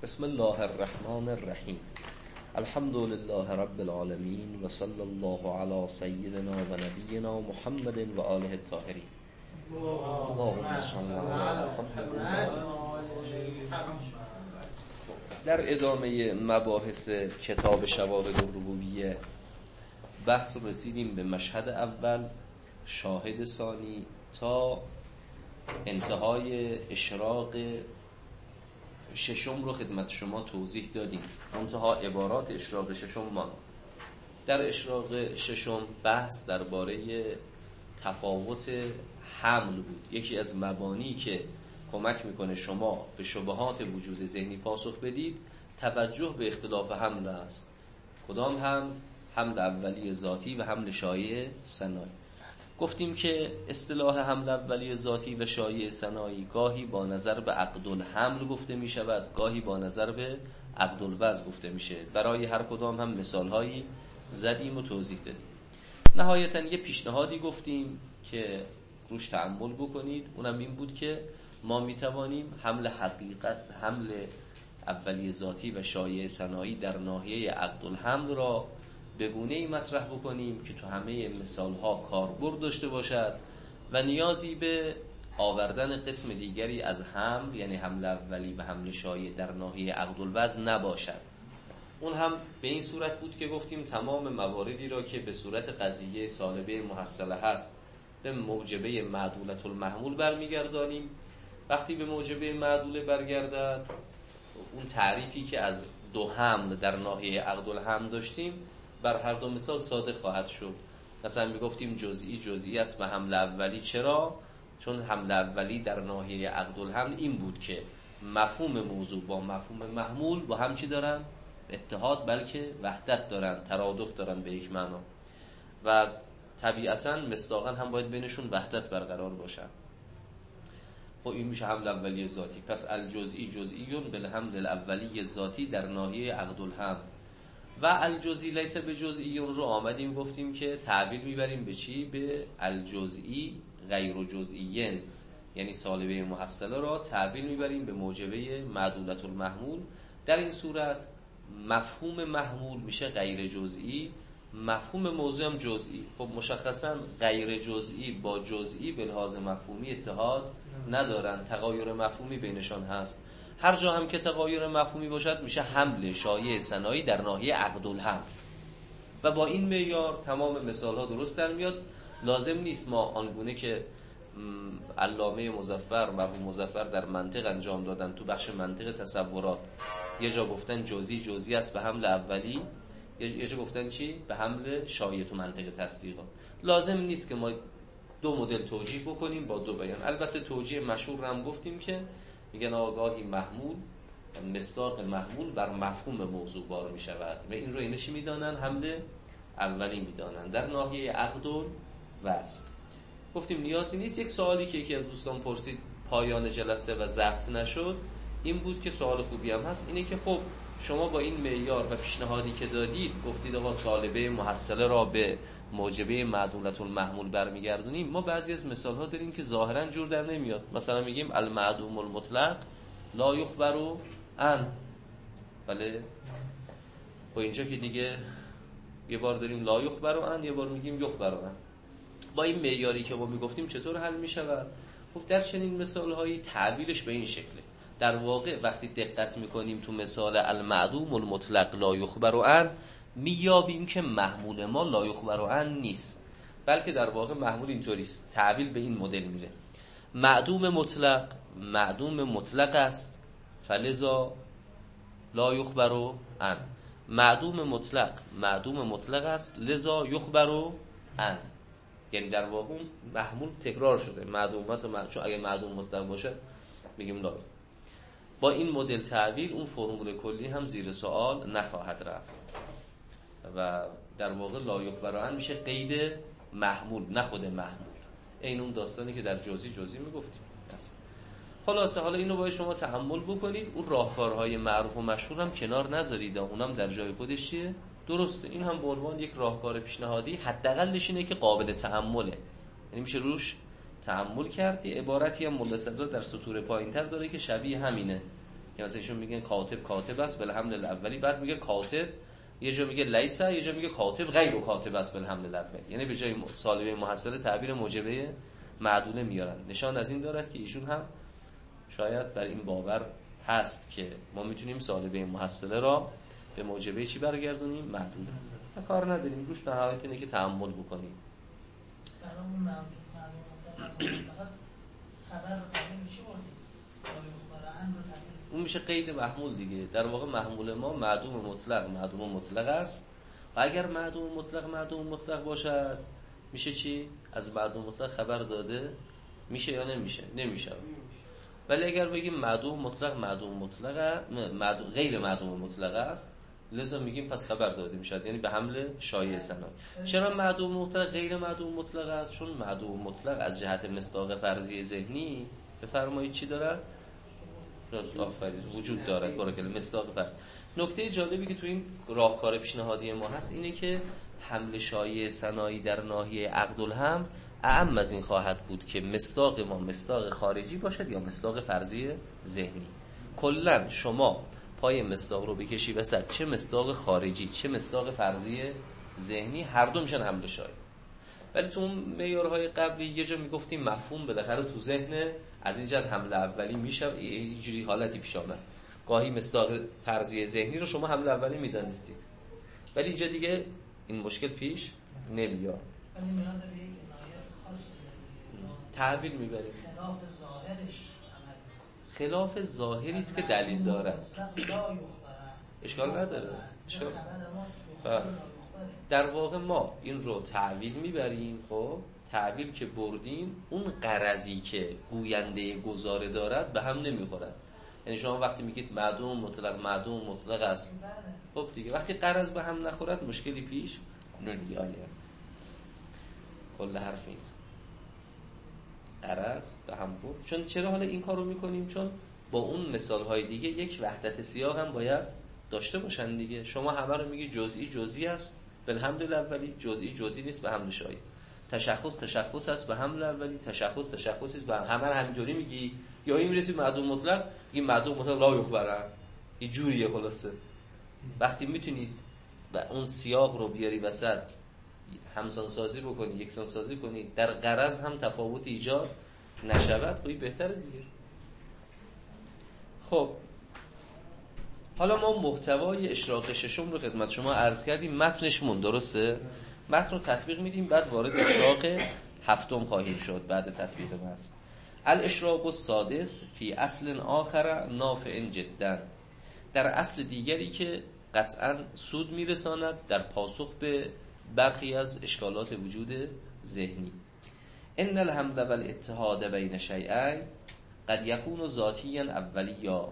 بسم الله الرحمن الرحیم. الحمد لله رب العالمین و صلی الله علی سیدنا و نبینا محمد و آله الطاهرین. اللهم صل علی محمد. در ادامه مباحث کتاب شواهد الربوبیه بحث رسیدیم به مشهد اول، شاهد ثانی، تا انتهای اشراق ششم رو خدمت شما توضیح دادیم. منتها عبارات اشراق ششم ما در اشراق ششم بحث درباره تفاوت حمل بود. یکی از مبانی که کمک میکنه شما به شبهات وجود ذهنی پاسخ بدید توجه به اختلاف حمل است. کدام حمل اولی ذاتی و حمل شایع ثنایی. گفتیم که اصطلاح حمل اولی ذاتی و شایع ثنایی گاهی با نظر به عقدالحمل گفته می شود، گاهی با نظر به عقدالوضع گفته میشه. برای هر کدام هم مثالهایی زدیم و توضیح دادیم. نهایتا یه پیشنهادی گفتیم که روش تأمل بکنید، اونم این بود که ما می توانیم حمل اولی ذاتی و شایع ثنایی در ناحیه عقدالحمل را به گونه‌ای مطرح بکنیم که تو همه مثالها کاربرد داشته باشد و نیازی به آوردن قسم دیگری از حمل، یعنی حمل اولی و حمل شایع در ناحیه عقدالوضع نباشد. اون هم به این صورت بود که گفتیم تمام مواردی را که به صورت قضیه سالبه محصله هست به موجبه معدولة المحمول برمیگردانیم. وقتی به موجبه معدوله برگردد، اون تعریفی که از دو حمل در ناحیه عقدالحمل داشتیم بر هر دو مثال صادق خواهد شد. مثلا میگفتیم جزئی است و حمل اولی. چرا؟ چون حمل اولی در ناحیه عقدالحمل این بود که مفهوم موضوع با مفهوم محمول با هم چی دارن؟ اتحاد بلکه وحدت دارن، ترادف دارن به یک معنا و طبیعتاً مصداقاً هم باید بینشون وحدت برقرار باشن. خب این میشه حمل اولی ذاتی. پس الجزئی جزئیون بالحمل الاولی ذاتی در ناحیه عقدالحمل و الجزئی لیس به جزئیون رو آمدیم گفتیم که تعبیر میبریم به چی؟ به الجزئی غیر جزئیین، یعنی سالبه محصله را تعبیر میبریم به موجبه معدولة المحمول. در این صورت مفهوم محمول میشه غیر جزئی، مفهوم موضوع هم جزئی. خب مشخصا غیر جزئی با جزئی به لحاظ مفهومی اتحاد ندارن، تغایر مفهومی بینشان هست. هر جا هم که تغایر مفهومی باشد میشه حمل شایع ثنایی در ناحیه عقدالحمل و با این معیار تمام مثال ها درست در میاد. لازم نیست ما آنگونه که علامه مظفر، مرحوم مظفر در منطق انجام دادن تو بخش منطق تصورات، یه جا گفتن جزئی است به حمل اولی، یه جا گفتن چی؟ به حمل شایع تو منطق تصدیقات. لازم نیست که ما دو مدل توجیه بکنیم با دو بیان. البته توجیه مشهور هم گفتیم که میگن آگاهی محمول، مصداق محمول بر مفهوم موضوع بار می شود و این رو اینشی میدانن حمل اولی میدانن در ناحیه عقد و وصل. گفتیم نیازی نیست. یک سوالی که یکی از دوستان پرسید پایان جلسه و ضبط نشد این بود که سوال خوبی هم هست، اینه که خب شما با این معیار و پیشنهادی که دادید گفتید آقا سالبه محصله را به موجبه معدولة المحمول برمیگردونیم. ما بعضی از مثال ها داریم که ظاهرا جور در نمیاد. مثلا میگیم المعدوم المطلق لا یخبر عن، بله خب اینجا که دیگه یه بار داریم لا یخبر عن، یه بار میگیم یخبر عن. با این معیاری که ما میگفتیم چطور حل میشود؟ خب در چنین مثال هایی تعبیرش به این شکله. در واقع وقتی دقت میکنیم تو مثال المعدوم المطلق لا یخبر عن میابیم که محمول ما لا یخبر عن نیست، بلکه در واقع محمول اینطوریست. تعبیر به این مدل میره: معدوم مطلق است فلذا لا یخبر عن. معدوم مطلق است لذا یخبر عن. یعنی در واقع محمول تکرار شده. چون اگه معدوم مطلق باشه میگیم لا. با این مدل تعبیر اون فرمول کلی هم زیر سوال نخواهد رفت و در واقع لا یخبر عن میشه قید محمول نه خود محمول. این اون داستانی که در جزئی میگفتیم است. خلاصه حالا اینو باید شما تأمل بکنید. اون راهکارهای معروف و مشهور هم کنار نذارید، اونم در جای خودش چیه؟ درسته. این هم به عنوان یک راهکار پیشنهادی حداقلش اینه که قابل تأمله، یعنی میشه روش تأمل کرد. یه عبارتی هم ملا صدرا در سطور پایین‌تر داره که شبیه همینه که مثلا ایشون میگن کاتب است بالحمل الاولی، بعد میگه کاتب، یه جا میگه لیس، یه جا میگه کاتب غیر کاتب است بالحمل الاولی، یعنی به جای سالبه محصله تعبیر موجبه معدوله میارن. نشان از این دارد که ایشون هم شاید بر این باور هست که ما میتونیم سالبه محصله را به موجبه چی برگردونیم؟ معدوله. ما کار نداریم روش، نهایت اینه که تأمل بکنیم. برامون معدوم خبر قابل میشه اون میشه قید محمول دیگه. در واقع محمول ما معدوم مطلق است و اگر معدوم مطلق باشد میشه چی؟ از معدوم مطلق خبر داده میشه یا نمیشه؟ نمیشه. ولی اگر بگیم معدوم مطلق غیر معدوم مطلق است، لذا میگیم پس خبر داده میشد، یعنی به حمل شایع ثنایی. چرا معدوم مطلق غیر معدوم مطلق است؟ چون معدوم مطلق از جهت مصداق فرضی ذهنی بفرمایید چی دارد؟ وجود دارد. بارکالله، مصداق فرض. نکته جالبی که تو این راهکار پیشنهادی ما هست اینه که حمل شایع ثنایی در ناحیه عقدالهم اعم از این خواهد بود که مصداق ما مصداق خارجی باشد یا مصداق فرضی ذهنی. کلا شما پای مصداق رو بکشی وسط، چه مصداق خارجی چه مصداق فرضی ذهنی، هر دو میشن حمل شایع. ولی تو معیارهای قبلی یه جا میگفتیم مفهوم بالاخره تو ذهن، از این جهت حمل اولی میشه، اینجوری حالتی پیش آمد گاهی مصداق فرضی ذهنی رو شما حمل اولی میدانستید، ولی اینجا دیگه این مشکل پیش نمیاد. ولی نیاز به یک عنایت خاصی تعبیر میبریم خلاف ظاهرش، خلاف ظاهری است که دلیل دارد، اشکال نداره. در واقع ما این رو تعویل میبریم. خب تعویل که بردیم، اون غرضی که گوینده گزاره دارد به هم نمیخورد. یعنی شما وقتی میگید معدوم مطلق است، خب دیگه وقتی غرض به هم نخورد مشکلی پیش نمیآید. کل حرف این غرض به هم خورد. چون چرا حالا این کار رو میکنیم؟ چون با اون مثالهای دیگه یک وحدت سیاق هم باید داشته باشن دیگه. شما همه رو میگی جزئی است به حمل اولی، جزئی نیست به حمل شایع. تشخص است به حمل اولی، تشخصی است به همه همینجوری میگی. یا این میرسی معدوم مطلق، این معدوم مطلق لا یخبره، این جوریه. خلاصه وقتی میتونید و اون سیاق رو بیاری وسط، همسان سازی بکنی، یکسان سازی کنی، در غرض هم تفاوت ایجاد نشود، خیلی بهتره دیگه. خب حالا ما محتوای اشراق ششم رو خدمت شما عرض کردیم، متنش مون درسته؟ متن رو تطبیق میدیم، بعد وارد اشراق هفتم خواهیم شد بعد تطبیق متن. الاشراق السادس فی اصل آخر نافع جدا، در اصل دیگری که قطعا سود میرساند در پاسخ به برخی از اشکالات وجود ذهنی. ان الحمل والاتحاد بین شیئین قد یکون ذاتیا اولیا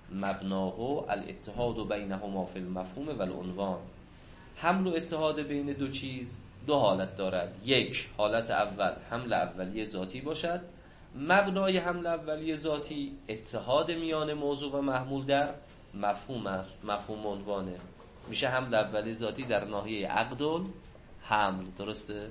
مبناه الاتحاد بینهما فی المفهوم والعنوان. حمل و اتحاد بین دو چیز دو حالت دارد. یک حالت اول حمل اولیه ذاتی باشد، مبنای حمل اولیه ذاتی اتحاد میان موضوع و محمول در مفهوم است، مفهوم عنوانه، میشه حمل اولیه ذاتی در ناحیه عقد حمل، درسته؟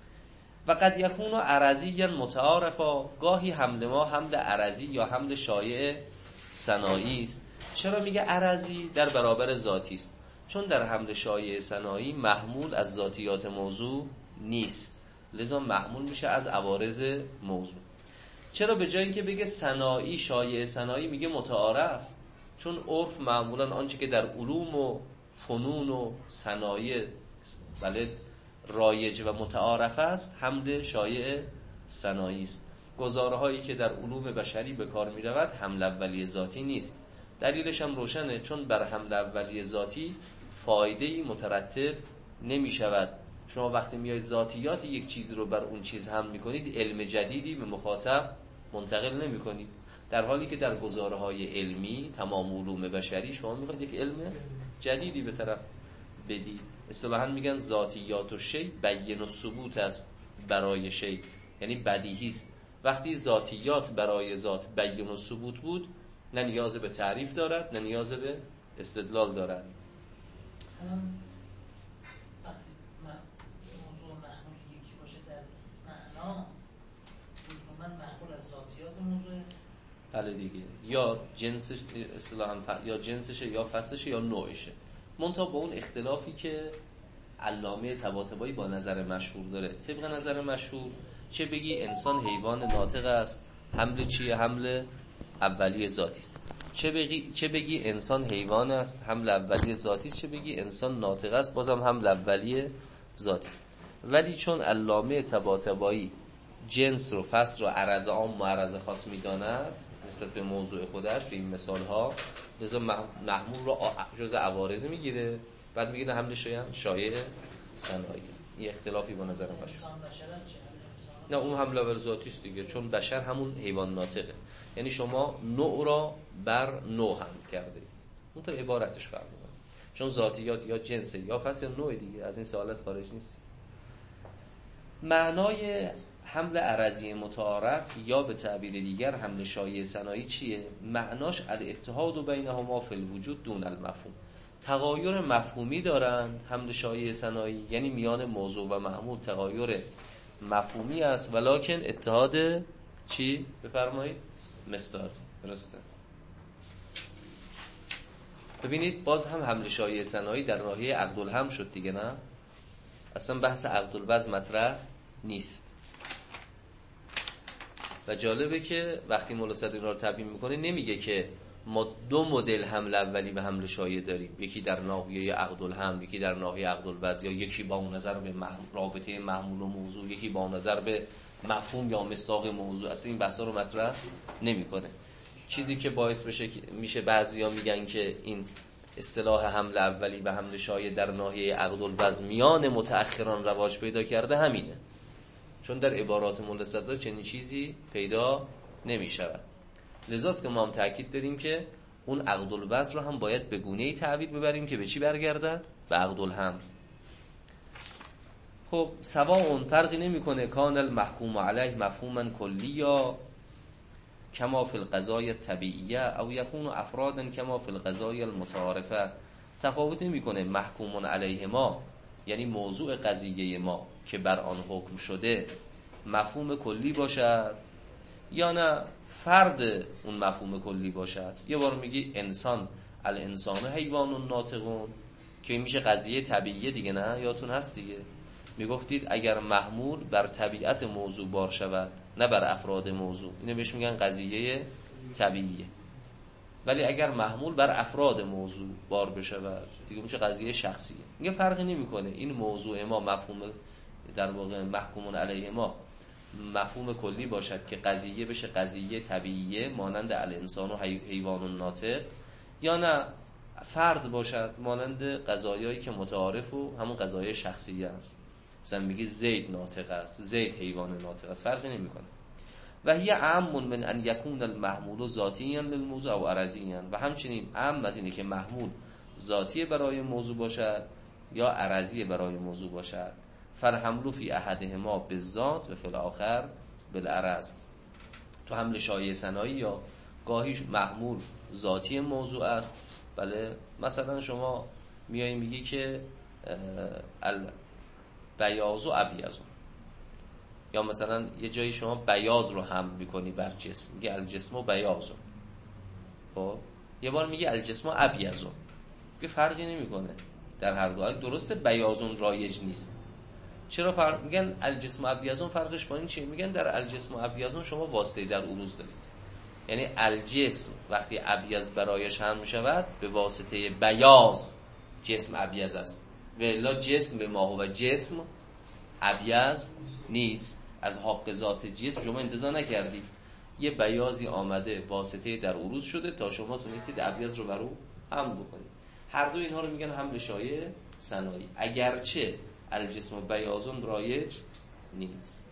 و قد یکون عرضی متعارفا، گاهی حمل ما حمل عرضی یا حمل شایع ثنایی است. چرا میگه عرضی؟ در برابر ذاتی است، چون در حمل شایع ثنایی محمول از ذاتیات موضوع نیست، لذا محمول میشه از عوارض موضوع. چرا به جای اینکه بگه ثنایی شایع ثنایی میگه متعارف؟ چون عرف معمولا آنچه که در علوم و فنون و صنایع بله رایج و متعارف است حمل شایع ثنایی است. گزاره هایی که در علوم بشری به کار می رود حمل اولیه ذاتی نیست. دلیلش هم روشنه، چون بر حمل اولیه ذاتی فایده‌ای مترتب نمی شود. شما وقتی میایید ذاتیات یک چیز رو بر اون چیز حمل می کنید، علم جدیدی به مخاطب منتقل نمی کنید، در حالی که در گزاره های علمی تمام علوم بشری شما میخواید یک علم جدیدی به طرف بدید. اصطلاحاً میگن ذاتیات و شی بیان و ثبوت است برای شی، یعنی بدیهی است. وقتی ذاتیات برای ذات بیان و ثبوت بود، نه نیاز به تعریف دارد نه نیاز به استدلال دارد. وقتی موضوع محمول یکی باشه در معنا، لزوما محمول از ذاتیات موضوع بله دیگه، یا جنسش اصطلاحاً یا جنسشه یا فصلشه یا نوعشه، منتها با اون اختلافی که علامه طباطبایی با نظر مشهور داره. طبق نظر مشهور چه بگی انسان حیوان ناطق است، حمل چیه؟ حمل اولیه ذاتی است. چه بگی انسان حیوان است، حمل اولیه ذاتی است. چه بگی انسان ناطق است، بازم حمل اولیه ذاتی است. ولی چون علامه طباطبایی جنس رو، فصل رو عرض عام و عرض خاص می‌داند نسبت به موضوع خودش تو این مثال‌ها، لذا محمول رو جز عوارض میگیره، بعد میگه حمل شایع صنایع. این اختلافی با نظر باشه. نه اون حمل اول ذاتی است دیگه، چون بشر همون حیوان ناطقه. یعنی شما نوع را بر نوع حمل کرده اید، اون تا عبارتش فرق می‌کنه، چون ذاتیات یا جنس یا فصل یا نوع دیگه، از این سوالات خارج نیست. معنای حمل عرضی متعارف یا به تعبیر دیگر حمل شایع صنایع چیه؟ معناش الاتحاد بینهما فی الوجود دون المفهوم. تغایر مفهومی دارند حمل شایع صنایع، یعنی میان موضوع و محمول تغایر مفهومی است، ولکن اتحاد چی؟ بفرمایید مصداق. درسته. ببینید باز هم حمل شایع صنایع در ناحیه عقد الهم شد دیگه، نه؟ اصلا بحث عقد الوضع مطرح نیست. و جالبه که وقتی مولا صدر اینا رو تبیین میکنه نمیگه که ما دو مدل حمل اولی به حمل شایع داریم، یکی در ناحیه عقد الهم، یکی در ناحیه عقد الوضع، یا یکی با نظر به رابطه محمول و موضوع، یکی با نظر به مفهوم یا مصداق موضوع. اصلا این بحثا رو مطرح نمیکنه. چیزی که باعث بشه میشه بعضیا میگن که این اصطلاح حمل اولی و حمل شایع در ناحیه عقد الوضع میان متأخران رواج پیدا کرده همینه، چون در عبارات مولا صدر چنین چیزی پیدا نمی شود. لذاست که ما هم تأکید داریم که اون عقد الوضع رو هم باید به گونه‌ای تعبیر ببریم که به چی برگردد؟ به عقد الهم. خب سواء فرقی نمی‌کنه کان المحکوم علیه مفهوما کلیا کما فی القضایا الطبیعیه او یکون افرادا کما فی القضایا المتعارفه. تفاوت نمی‌کنه محکوم علیه ما یعنی موضوع قضیه ما که بر آن حکم شده مفهوم کلی باشد یا نه فرد اون مفهوم کلی باشد. یه بار میگی انسان، الانسان حیوان ناطقون، که میشه قضیه طبیعیه دیگه، نه؟ یادتون هست دیگه میگفتید اگر محمول بر طبیعت موضوع بار شود نه بر افراد موضوع، اینو بهش میگن قضیه طبیعیه. ولی اگر محمول بر افراد موضوع بار بشود دیگه میشه قضیه شخصیه. میگه فرقی نمیکنه این موضوع ما مفهوم در واقع محکومون علیه ما مفهوم کلی باشد که قضیه بشه قضیه طبیعیه مانند الانسان و حیوان ناطق، یا نه فرد باشد مانند قضایایی که متعارف و همون قضایای شخصیه است. مثلا میگی زید ناطق است، زید حیوان ناطق است، فرقی نمیکنه. و هی عام من ان یکون المحمول ذاتیا للموضوع او عرضیا، و همچنین عام از اینه که محمول ذاتی برای موضوع باشد یا عرضی برای موضوع باشد. فالحمل فی احدهما بالذات و فی الاخر بالعرض. تو حمل شایع صنایع یا گاهی محمول ذاتی موضوع است. بله مثلا شما میای میگی که بیاض و ابیض، یا مثلا یه جایی شما بیاض رو حمل میکنی بر جسم، میگه الجسم و بیاض. خب یه بار میگه الجسم و ابیض، یه فرقی نمیکنه در هر دو. درسته بیاضون رایج نیست، چرا فرق میگن الجسم و ابیضون؟ فرقش با این چیه؟ میگن در الجسم و ابیضون شما واسطه در عروض دارید، یعنی الجسم وقتی ابیض برایش حمل میشود به واسطه بیاض جسم ابیض است، و الا جسم به ما هو جسم ابیض نیست. از حق ذات جسم شما انتزاع نکردید، یه بیاضی آمده واسطه در عروض شده تا شما تونستید ابیض رو بر او حمل بکنید. هر دو اینها رو میگن حمل شایع صنایع، اگرچه الجسم و بیاضون رایج نیست.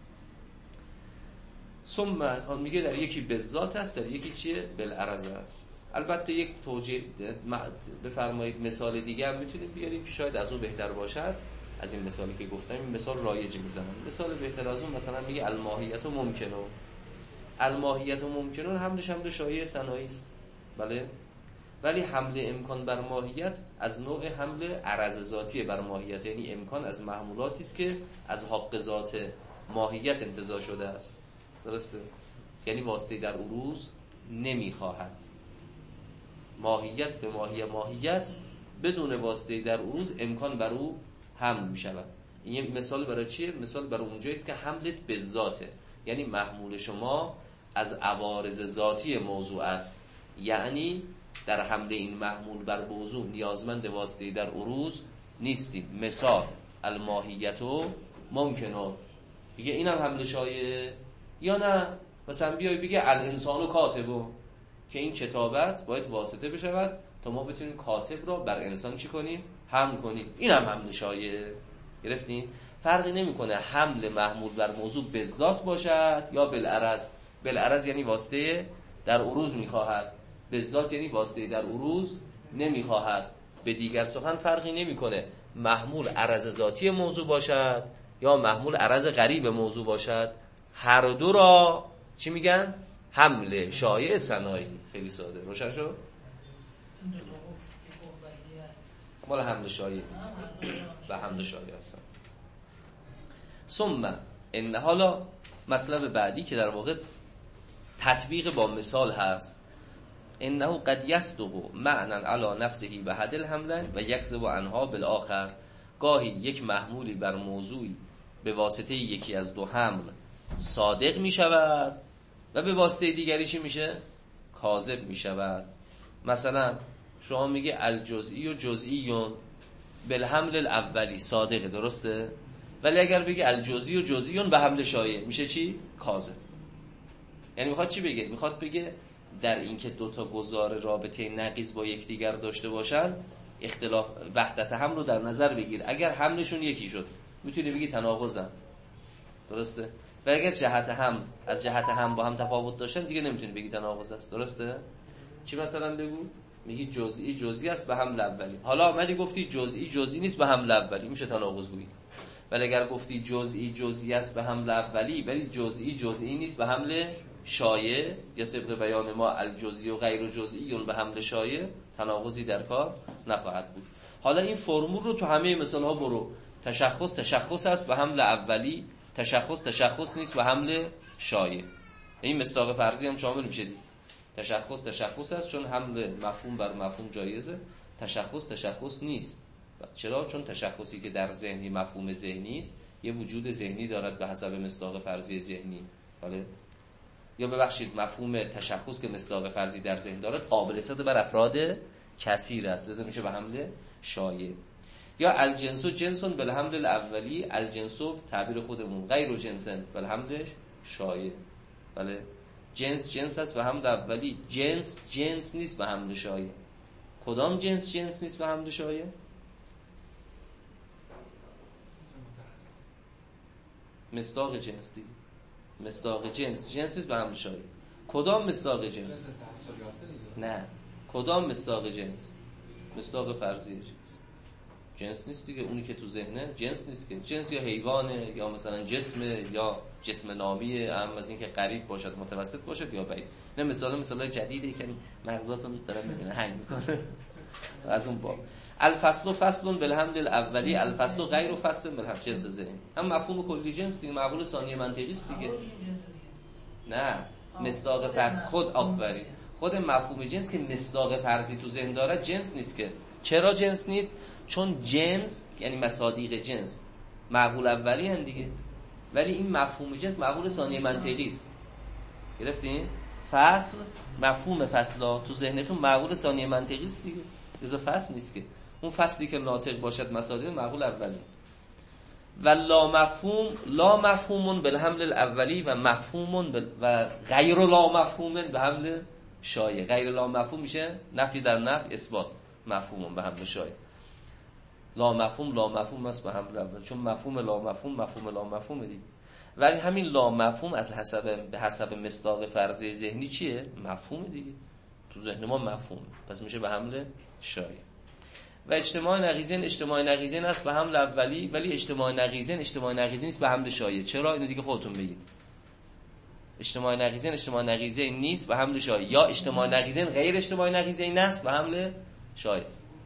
ثم میگه در یکی به ذات است، در یکی چیه؟ بالعرض است. البته یک توجیه بفرمایید مثال دیگه هم میتونیم بیاریم که شاید از اون بهتر باشد از این مثالی که گفتم. این مثال رایج میزنم. مثال بهتر از اون مثلا میگه الماهیت و ممکنون. الماهیت و ممکنون حملش حمل شایع صنایع است، بله، ولی حمل امکان بر ماهیت از نوع حمل عرض ذاتی بر ماهیت، یعنی امکان از محمولاتی است که از حق ذات ماهیت انتزاع شده است. درسته؟ یعنی واسطه در عروض نمیخواهد. ماهیت به ماهیت بدون واسطه در عروض امکان بر او حمل میشود. این یه مثال برای چیه؟ مثال برای اونجایی است که حملت به ذاته، یعنی محمول شما از عوارض ذاتی موضوع است، یعنی در حمل این محمول بر موضوع نیازمند واسطه در عروض نیستیم. مثال الماهیت و ممکنه، بگه اینم حمل شایعه یا نه؟ مثلا بیای بگه الانسان و کاتبو، که این کتابت باید واسطه بشود تا ما بتونیم کاتب را بر انسان چی کنیم؟ حمل کنیم. اینم حمل شایعه. گرفتین؟ فرقی نمیکنه حمل محمول بر موضوع به ذات باشد یا بالعرض. بالعرض یعنی واسطه در عروض میخواهد، به ذات یعنی واسطه در عروض نمیخواهد. به دیگر سخن فرقی نمیکنه محمول عرض ذاتی موضوع باشد یا محمول عرض غریب موضوع باشد، هر دو را چی میگن؟ حمل شایع صنایع. خیلی ساده، روشن شد؟ این دو تا قویت مال حمل شایع و حمل شایع هستن. ثم ان، حالا مطلب بعدی که در واقع تطبیق با مثال هست، انه قد یصدق معنى علی نفسه و حد الحمل و یکذب عنها بالآخر. گاهی یک محمولی بر موضوعی به واسطه یکی از دو حمل صادق می شود و به واسطه دیگری چی میشه؟ کاذب می شود. مثلا شما میگه الجزئی و جزئیون بالحمل الاولی، صادقه، درسته؟ ولی اگر بگه الجزئی و جزئیون به حمل شایع، میشه چی؟ کاذب. یعنی میخواد چی بگه؟ میخواد بگه در اینکه دو تا گزار رابطه نقیض با یکدیگر داشته باشن، اختلاف وحدت حمل رو در نظر بگیر. اگر حملشون یکی شد میتونی بگی تناقضن، درسته؟ و اگر جهت هم از جهت هم با هم تفاوت داشتن دیگه نمیتونی بگی تناقض است، درسته؟ چی مثلا بگو؟ میگی جزئی جزئی است به حمل اولی، حالا اومدی گفتی جزئی جزئی نیست به حمل اولی، میشه تناقض گویی. ولی اگر گفتی جزئی جزئی است به حمل اولی ولی جزئی جزئی نیست به حمل شایع، یا طبق بیان ما الجزئی و غیر جزئی به حمل شایع، تناقضی در کار نخواهد بود. حالا این فرمول رو تو همه مثال‌ها برو. تشخص است به حمل اولی، تشخص نیست به حمل شایع. این مصداق فرضی هم شامل میشه دی. تشخص است چون حمل مفهوم بر مفهوم جایزه، تشخص نیست. چرا؟ چون تشخصی که در ذهنی مفهوم ذهنی است یه وجود ذهنی دارد به حسب مصداق فرضی ذهنی. بله؟ یا ببخشید مفهوم تشخص که مصداق فرضی در ذهن دارد قابل استفاده بر افراد کثیر است، لذا میشه به حمل شایع. یا الجنس جنسون بالحمل الاولی، الجنس تعبیر خودمون، غیر جنسن بالحمل شایع. بله؟ جنس است به حمل اولی، جنس نیست به حمل شایع. کدام جنس نیست به حمل شایع؟ مصداق جنس دیگه. مصداق جنس نیست به حمل شایع. کدام مصداق جنس؟ نه، کدام مصداق جنس؟ مصداق فرضی جنس نیست دیگه. اونی که تو ذهنه جنس نیست که. جنس یا حیوانه یا مثلا جسمه یا جسم نامیه، هم از این که قریب باشد متوسط باشد یا بعید. نه مثال جدیده که مغزاتون داره میبینه هنگ میکنه از اون باب. الفصل فصل بالحمل الاولی، الفصل غیر فصل بالحمل جنس ذهن. هم مفهوم کلی جنس دیگه، معقول ثانیه منطقی است دیگه. نه، مصداق فرض خود آفرین. خود مفهوم جنس که مصداق فرضی تو ذهن داره جنس نیست که. چرا جنس نیست؟ چون جنس یعنی مصادیق جنس معقول اولی هم دیگه، ولی این مفهوم جنس معقول ثانیه منطقی است. گرفتین؟ فصل، مفهوم فصلا تو ذهنتون معقول ثانیه منطقی است دیگه، لذا فصل نیست که. اون فصلی که ناطق باشد مصادیق معقول اولی. و لا مفهوم بالحمل الاولی و مفهوم و غیر لا مفهوم به حمل شایع. غیر لا مفهوم میشه نفی در نفی اثبات، مفهوم به حمل شایع. لا مفهوم است به حمل اول، چون مفهوم لا مفهوم دیگه. ولی همین لا مفهوم به حسب مصداق فرضی ذهنی چیه؟ مفهوم دیگه. تو ذهن ما مفهوم، پس میشه به حمل شایع. و اجتماع نقیضین است به حمل اولی، ولی اجتماع نقیضین نیست به حمل شایع. چرا؟ اینو دیگه خودتون بگید. اجتماع نقیضین نیست به حمل شایع، یا اجتماع نقیضین غیر اجتماع نقیضین است به حمل شایع.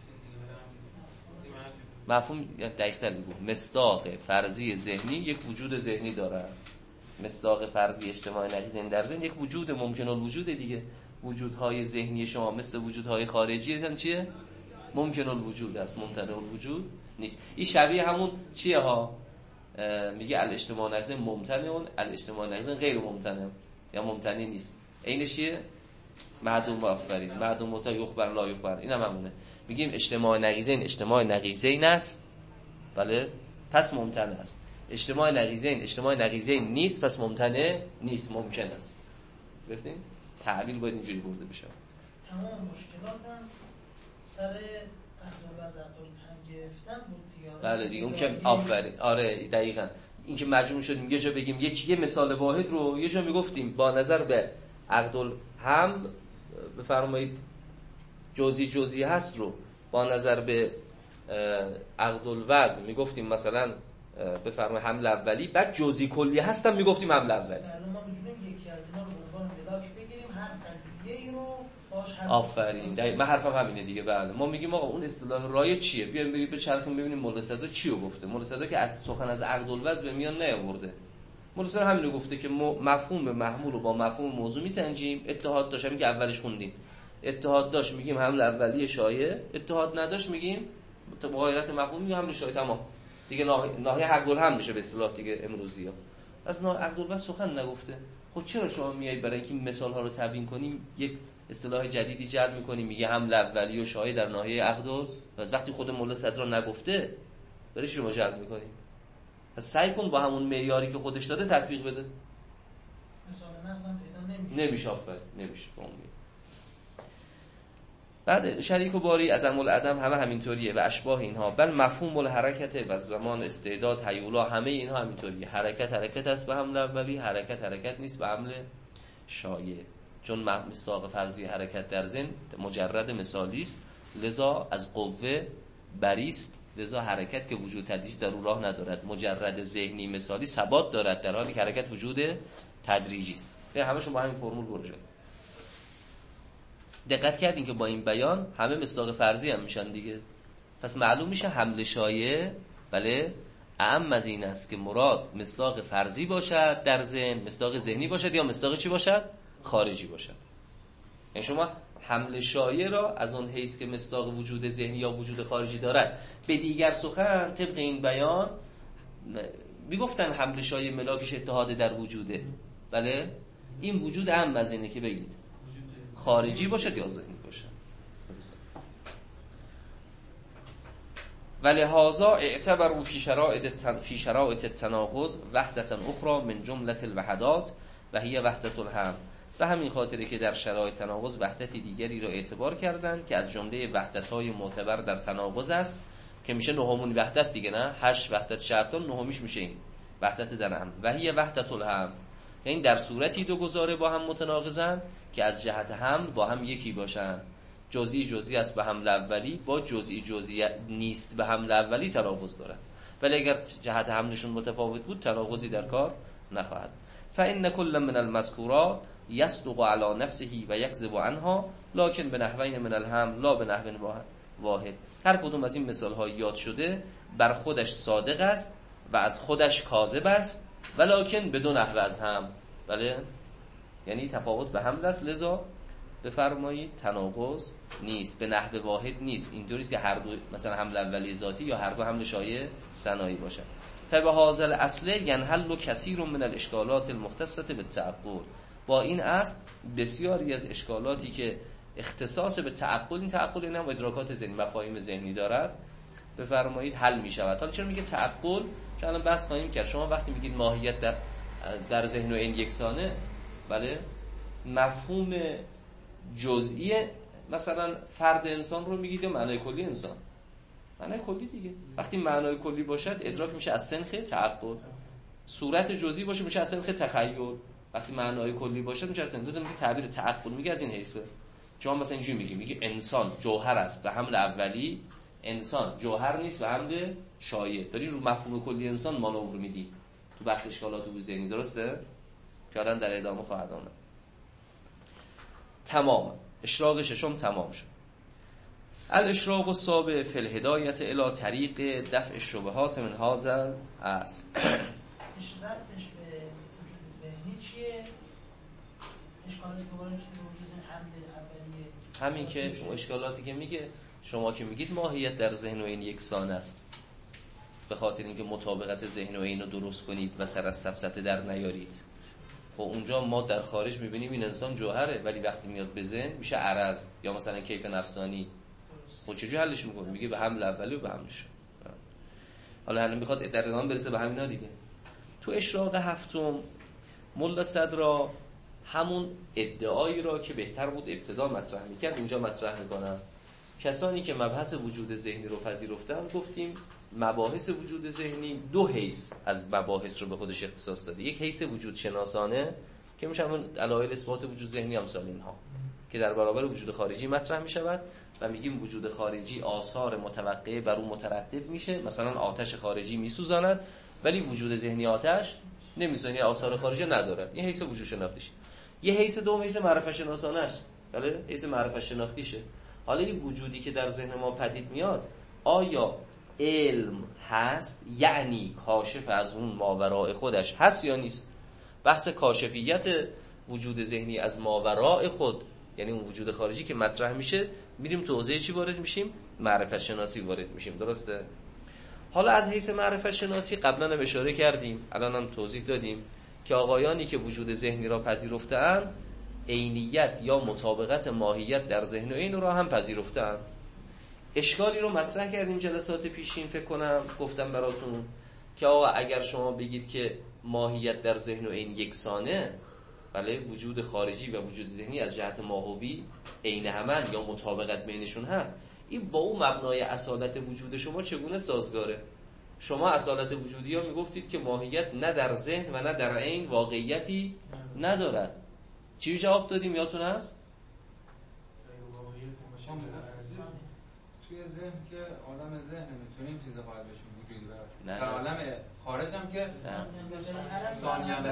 مفهوم دقیق‌تر بگو، مصداق فرضی ذهنی یک وجود ذهنی داره. مصداق فرضی اجتماع نقیضین در ذهن یک وجود ممکن الوجود دیگه. وجودهای ذهنی شما مثل وجودهای خارجی هم چیه؟ ممکن الوجود است، ممتنع الوجود نیست. این شبیه همون چیه ها؟ میگه الاجتماع نقیض ممتنع، الاجتماع نقیض غیر ممتنع یا ممتنع نیست. اینش چیه؟ معدوم و آفرین، معدوم متا یخبر لا یخبر. این هم همونه. میگیم اجتماع نقیضین اجتماع نقیضین است، بله، پس ممتنع است. اجتماع نقیضین اجتماع نقیضین نیست، پس ممتنع نیست، ممکن است. گفتین تعبیر باید اینجوری برده بشه. تمام مشکلاتم سر اخذ از هم گرفتن بود دیگه. بله دیگه اون که آفرین. آره دقیقاً. این که مجموع شدیم یه جا بگیم یه مثال واحد رو یه جا میگفتیم با نظر به عقد هم بفرمایید جزئی هست رو با نظر به عقد الوضع میگفتیم مثلا بفرمایید حمل اولی، بعد جزئی کلی هستم میگفتیم حمل اولی. بله ما میتونیم یکی از اینا رو به عنوان ملاک بگیریم، هر قضیه رو باش حل. آفرین دقیقاً. من حرفم همینه دیگه. بله ما میگیم آقا اون اصطلاح رایج چیه، بیایم بچرخیم ببینیم مولا صدرا چی رو گفته. مولا صدرا که از سخن از عقد الوضع به میان نیاورده. مولا صدرا همین رو گفته که مفهوم محمول رو با مفهوم موضوع میسنجیم. اتحاد داشت، همین که اولش خوندیم، اتحاد داشت میگیم حمل اولیه شایع، اتحاد نداشت میگیم مغایرت مفهوم میگیم حمل شایع. تمام دیگه. ناحیه عقد الهم میشه به اصطلاح دیگه امروزی ها. از ناحیه عقد الوضع سخن نگفته. خب چرا شما میایید برای اینکه مثال ها رو تبیین کنیم یک اصطلاح جدیدی جلب میکنیم، میگه حمل اولی و شایع در ناحیه عقد الوضع، وقتی خود مولا صدرا نگفته برای چی رو جلب میکنیم؟ پس سعی کن با همون معیاری که خودش داده تطبیق بده. مثال نقضم پیدا نمیشه. نمیشه. بعد شریک و باری عدم العدم همه همینطوریه و اشباه اینها. بل مفهوم الحرکت و زمان استعداد هیولا همه اینها همینطوریه. حرکت است به حمل اولی، حرکت نیست به حمل شایع، چون مصداق فرضی حرکت در ذهن مجرد مثالی است، لذا از قوه بریست، لذا حرکت که وجود تدریجی در او راه ندارد، مجرد ذهنی مثالی ثبات دارد، در حالی که حرکت وجود تدریجی است. به همشون با همین فرمول برو. دقت کردین که با این بیان همه مصداق فرضی هم میشن دیگه. پس معلوم میشه حمل شایع بله اعم از این است که مراد مصداق فرضی باشد در ذهن، مصداق ذهنی باشد یا مصداق چی باشد؟ خارجی باشد. یعنی شما حمل شایع را از اون حیث که مصداق وجود ذهنی یا وجود خارجی دارد به دیگر سخن طبق این بیان میگفتن حمل شایع ملاکش اتحاد در وجوده. بله این وجود اعم از اینه که بگید خارجی باشد یا ذهنی باشد. ولهذا اعتبروا فی شرائط التناقض وحدة اخرى من جملة الوحدات و هی وحدة الهم. و همین خاطره که در شرایط تناقض وحدت دیگری را اعتبار کردند که از جمله وحدت‌های معتبر در تناقض است، که میشه نهمون وحدت دیگه، نه 8 وحدت شرطان نهمیش میشه این وحدت در هم. و هی وحدة الهم، یعنی در صورتی دو گزاره با هم متناقضن که از جهت حمل با هم یکی باشن. جزئی است به حمل اولی با جزئی نیست به حمل اولی تناقض دارن، ولی اگر جهت حملشون متفاوت بود تناقضی در کار نخواهد. فإن كل من المذكورات يصدق على نفسه و يكذب عنها لكن بنحوین من الهم لا بنحو واحد. هر کدوم از این مثال ها یاد شده بر خودش صادق است و از خودش کاذب است، ولکن بدون نحو از هم. بله یعنی تفاوت به حمل است، لذا بفرمایید تناقض نیست، به نحو واحد نیست. اینطوری است که هر دو مثلا حمل اولی ذاتی یا هر دو حمل شایع ثنایی باشه. فبهذا الاصل ينحل كثير من الاشکالات المختصه بالتعقل. با این اصل بسیاری از اشکالاتی که اختصاص به تعقل، این تعقل این هم ادراکات ذهنی مفاهیم ذهنی دارد، بفرمایید حل می شود. حالا چرا میگه تعقل؟ چون الان بحث خواهیم کرد. شما وقتی میگید ماهیت در ذهن و این یکسانه، بله مفهوم جزئی مثلا فرد انسان رو میگید یا معنای کلی انسان؟ معنای کلی دیگه. وقتی معنای کلی باشد ادراک میشه از سنخ تعقل، صورت جزئی باشه میشه از سنخ تخیل. وقتی معنای کلی باشد میشه از سنخ. لازم میگه تعبیر تعقل میگه از این حیثه. شما مثلا اینجوری میگه انسان جوهر است به حمل اولی، انسان جوهر نیست به حمل شایع. داری رو مفهوم کلی انسان مانور میدی تو بحث اشکالات و ذهنی، درسته؟ که الان در ادامه خواهد آمد. تمام. اشراق ششم تمام شد. الاشراق السابع فی الهدایت الی طریق دفع الشبهات من هذا است. اشراقش به وجود ذهنی چیه؟ اشکالات دوباره چیه به وجود ذهنی؟ همین که اشکالاتی که میگه، شما که میگید ماهیت در ذهن و عین یکسان است، به خاطر اینکه مطابقت ذهن و عین رو درست کنید و سر از سفسطه در نیارید. خب اونجا ما در خارج میبینیم این انسان جوهره، ولی وقتی میاد به ذهن میشه عرض یا مثلا کیف نفسانی. خب چجوری حلش میکنه؟ میگه به حمل اولی و به حملش. حالا الان میخواد در ادامه برسه به همینا دیگه. تو اشراق هفتم ملا صدرا همون ادعایی را که بهتر بود ابتدا مطرح میکرد اینجا مطرح میکنن. کسانی که مبحث وجود ذهنی رو پذیرفتن، گفتیم مباحث وجود ذهنی دو حیث از مباحث رو به خودش اختصاص داده. یک حیث وجود شناسانه که میشه همون دلایل اثبات وجود ذهنی امثال اینها که در برابر وجود خارجی مطرح میشود و میگیم وجود خارجی آثار متوقعه بر اون مترتب میشه. مثلا آتش خارجی میسوزاند ولی وجود ذهنی آتش نمیسوزه، آثار خارجی ندارد. این حیث وجود شناختیشه. یه حیث دوم حیث معرفت شناسانه‌اش، بله، حیث معرفت شناختیشه. حالا این وجودی که در ذهن ما پدید میاد آیا علم هست، یعنی کاشف از اون ماوراء خودش هست یا نیست؟ بحث کاشفیت وجود ذهنی از ماوراء خود، یعنی اون وجود خارجی که مطرح میشه، میریم تو حوزه چی وارد میشیم؟ معرفت شناسی وارد میشیم. درسته؟ حالا از حیث معرفت شناسی قبلا هم اشاره کردیم، الان هم توضیح دادیم که آقایانی که وجود ذهنی را پذیرفتن، عینیت یا مطابقت ماهیت در ذهن و عین را هم پذیرفتن. اشکالی رو مطرح کردیم جلسات پیشین، فکر کنم گفتم براتون که آقا اگر شما بگید که ماهیت در ذهن و عین یکسانه، بله، وجود خارجی و وجود ذهنی از جهت ماهوی عین همن یا مطابقت بینشون هست، این با اون مبنای اصالت وجود شما چگونه سازگاره؟ شما اصالت وجودی ها میگفتید که ماهیت نه در ذهن و نه در عین واقعیتی ندارد. چی جواب دادیم یادتون هست؟ توی ذهن که عالم ذهن میتونیم چیز باید بشه وجودی براش. در عالم خارج هم که ثانیه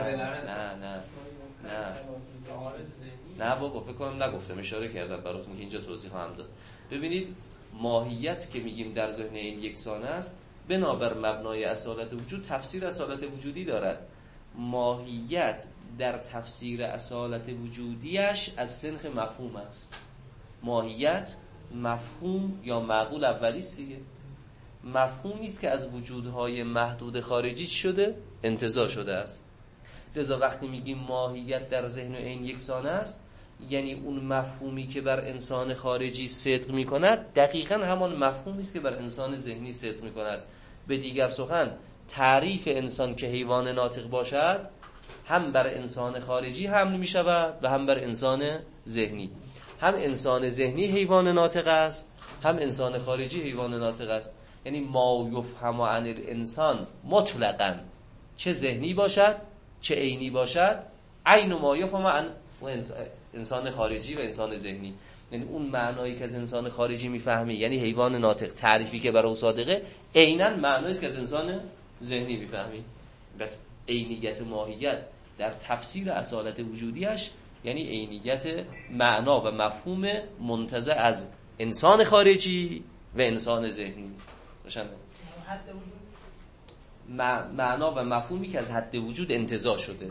نه بابا، فکر کنم نگفتم، اشاره کردم براتون که اینجا توضیح خواهم داد. ببینید ماهیت که میگیم در ذهن این یکسان است، بنابر مبنای اصالت وجود تفسیر اصالت وجودی دارد. ماهیت در تفسیر اصالت وجودیش از سنخ مفهوم است. ماهیت مفهوم یا معقول اولیست دیگه، مفهومی است که از وجودهای محدود خارجی شده انتزاع شده است. لذا وقتی میگیم ماهیت در ذهن و عین یکسان است، یعنی اون مفهومی که بر انسان خارجی صدق میکند دقیقاً همان مفهومی است که بر انسان ذهنی صدق میکند. به دیگر سخن تعریف انسان که حیوان ناطق باشد هم بر انسان خارجی حمل میشود و هم بر انسان ذهنی. هم انسان ذهنی حیوان ناطق است، هم انسان خارجی حیوان ناطق است. یعنی ما یفهم عن الانسان مطلقاً، چه ذهنی باشد چه عینی باشد، عین ما یفهم عن انسان خارجی و انسان ذهنی. یعنی اون معنایی که از انسان خارجی میفهمی، یعنی حیوان ناطق، تعریفی که برای او صادقه، عیناً معنایی است که از انسان ذهنی میفهمی. بس عینیت ماهیت در تفسیر اصالت وجودیش یعنی عینیت معنا و مفهوم منتزع از انسان خارجی و انسان ذهنی. روشن؟ حد وجود معنا و مفهومی که از حد وجود انتزاع شده.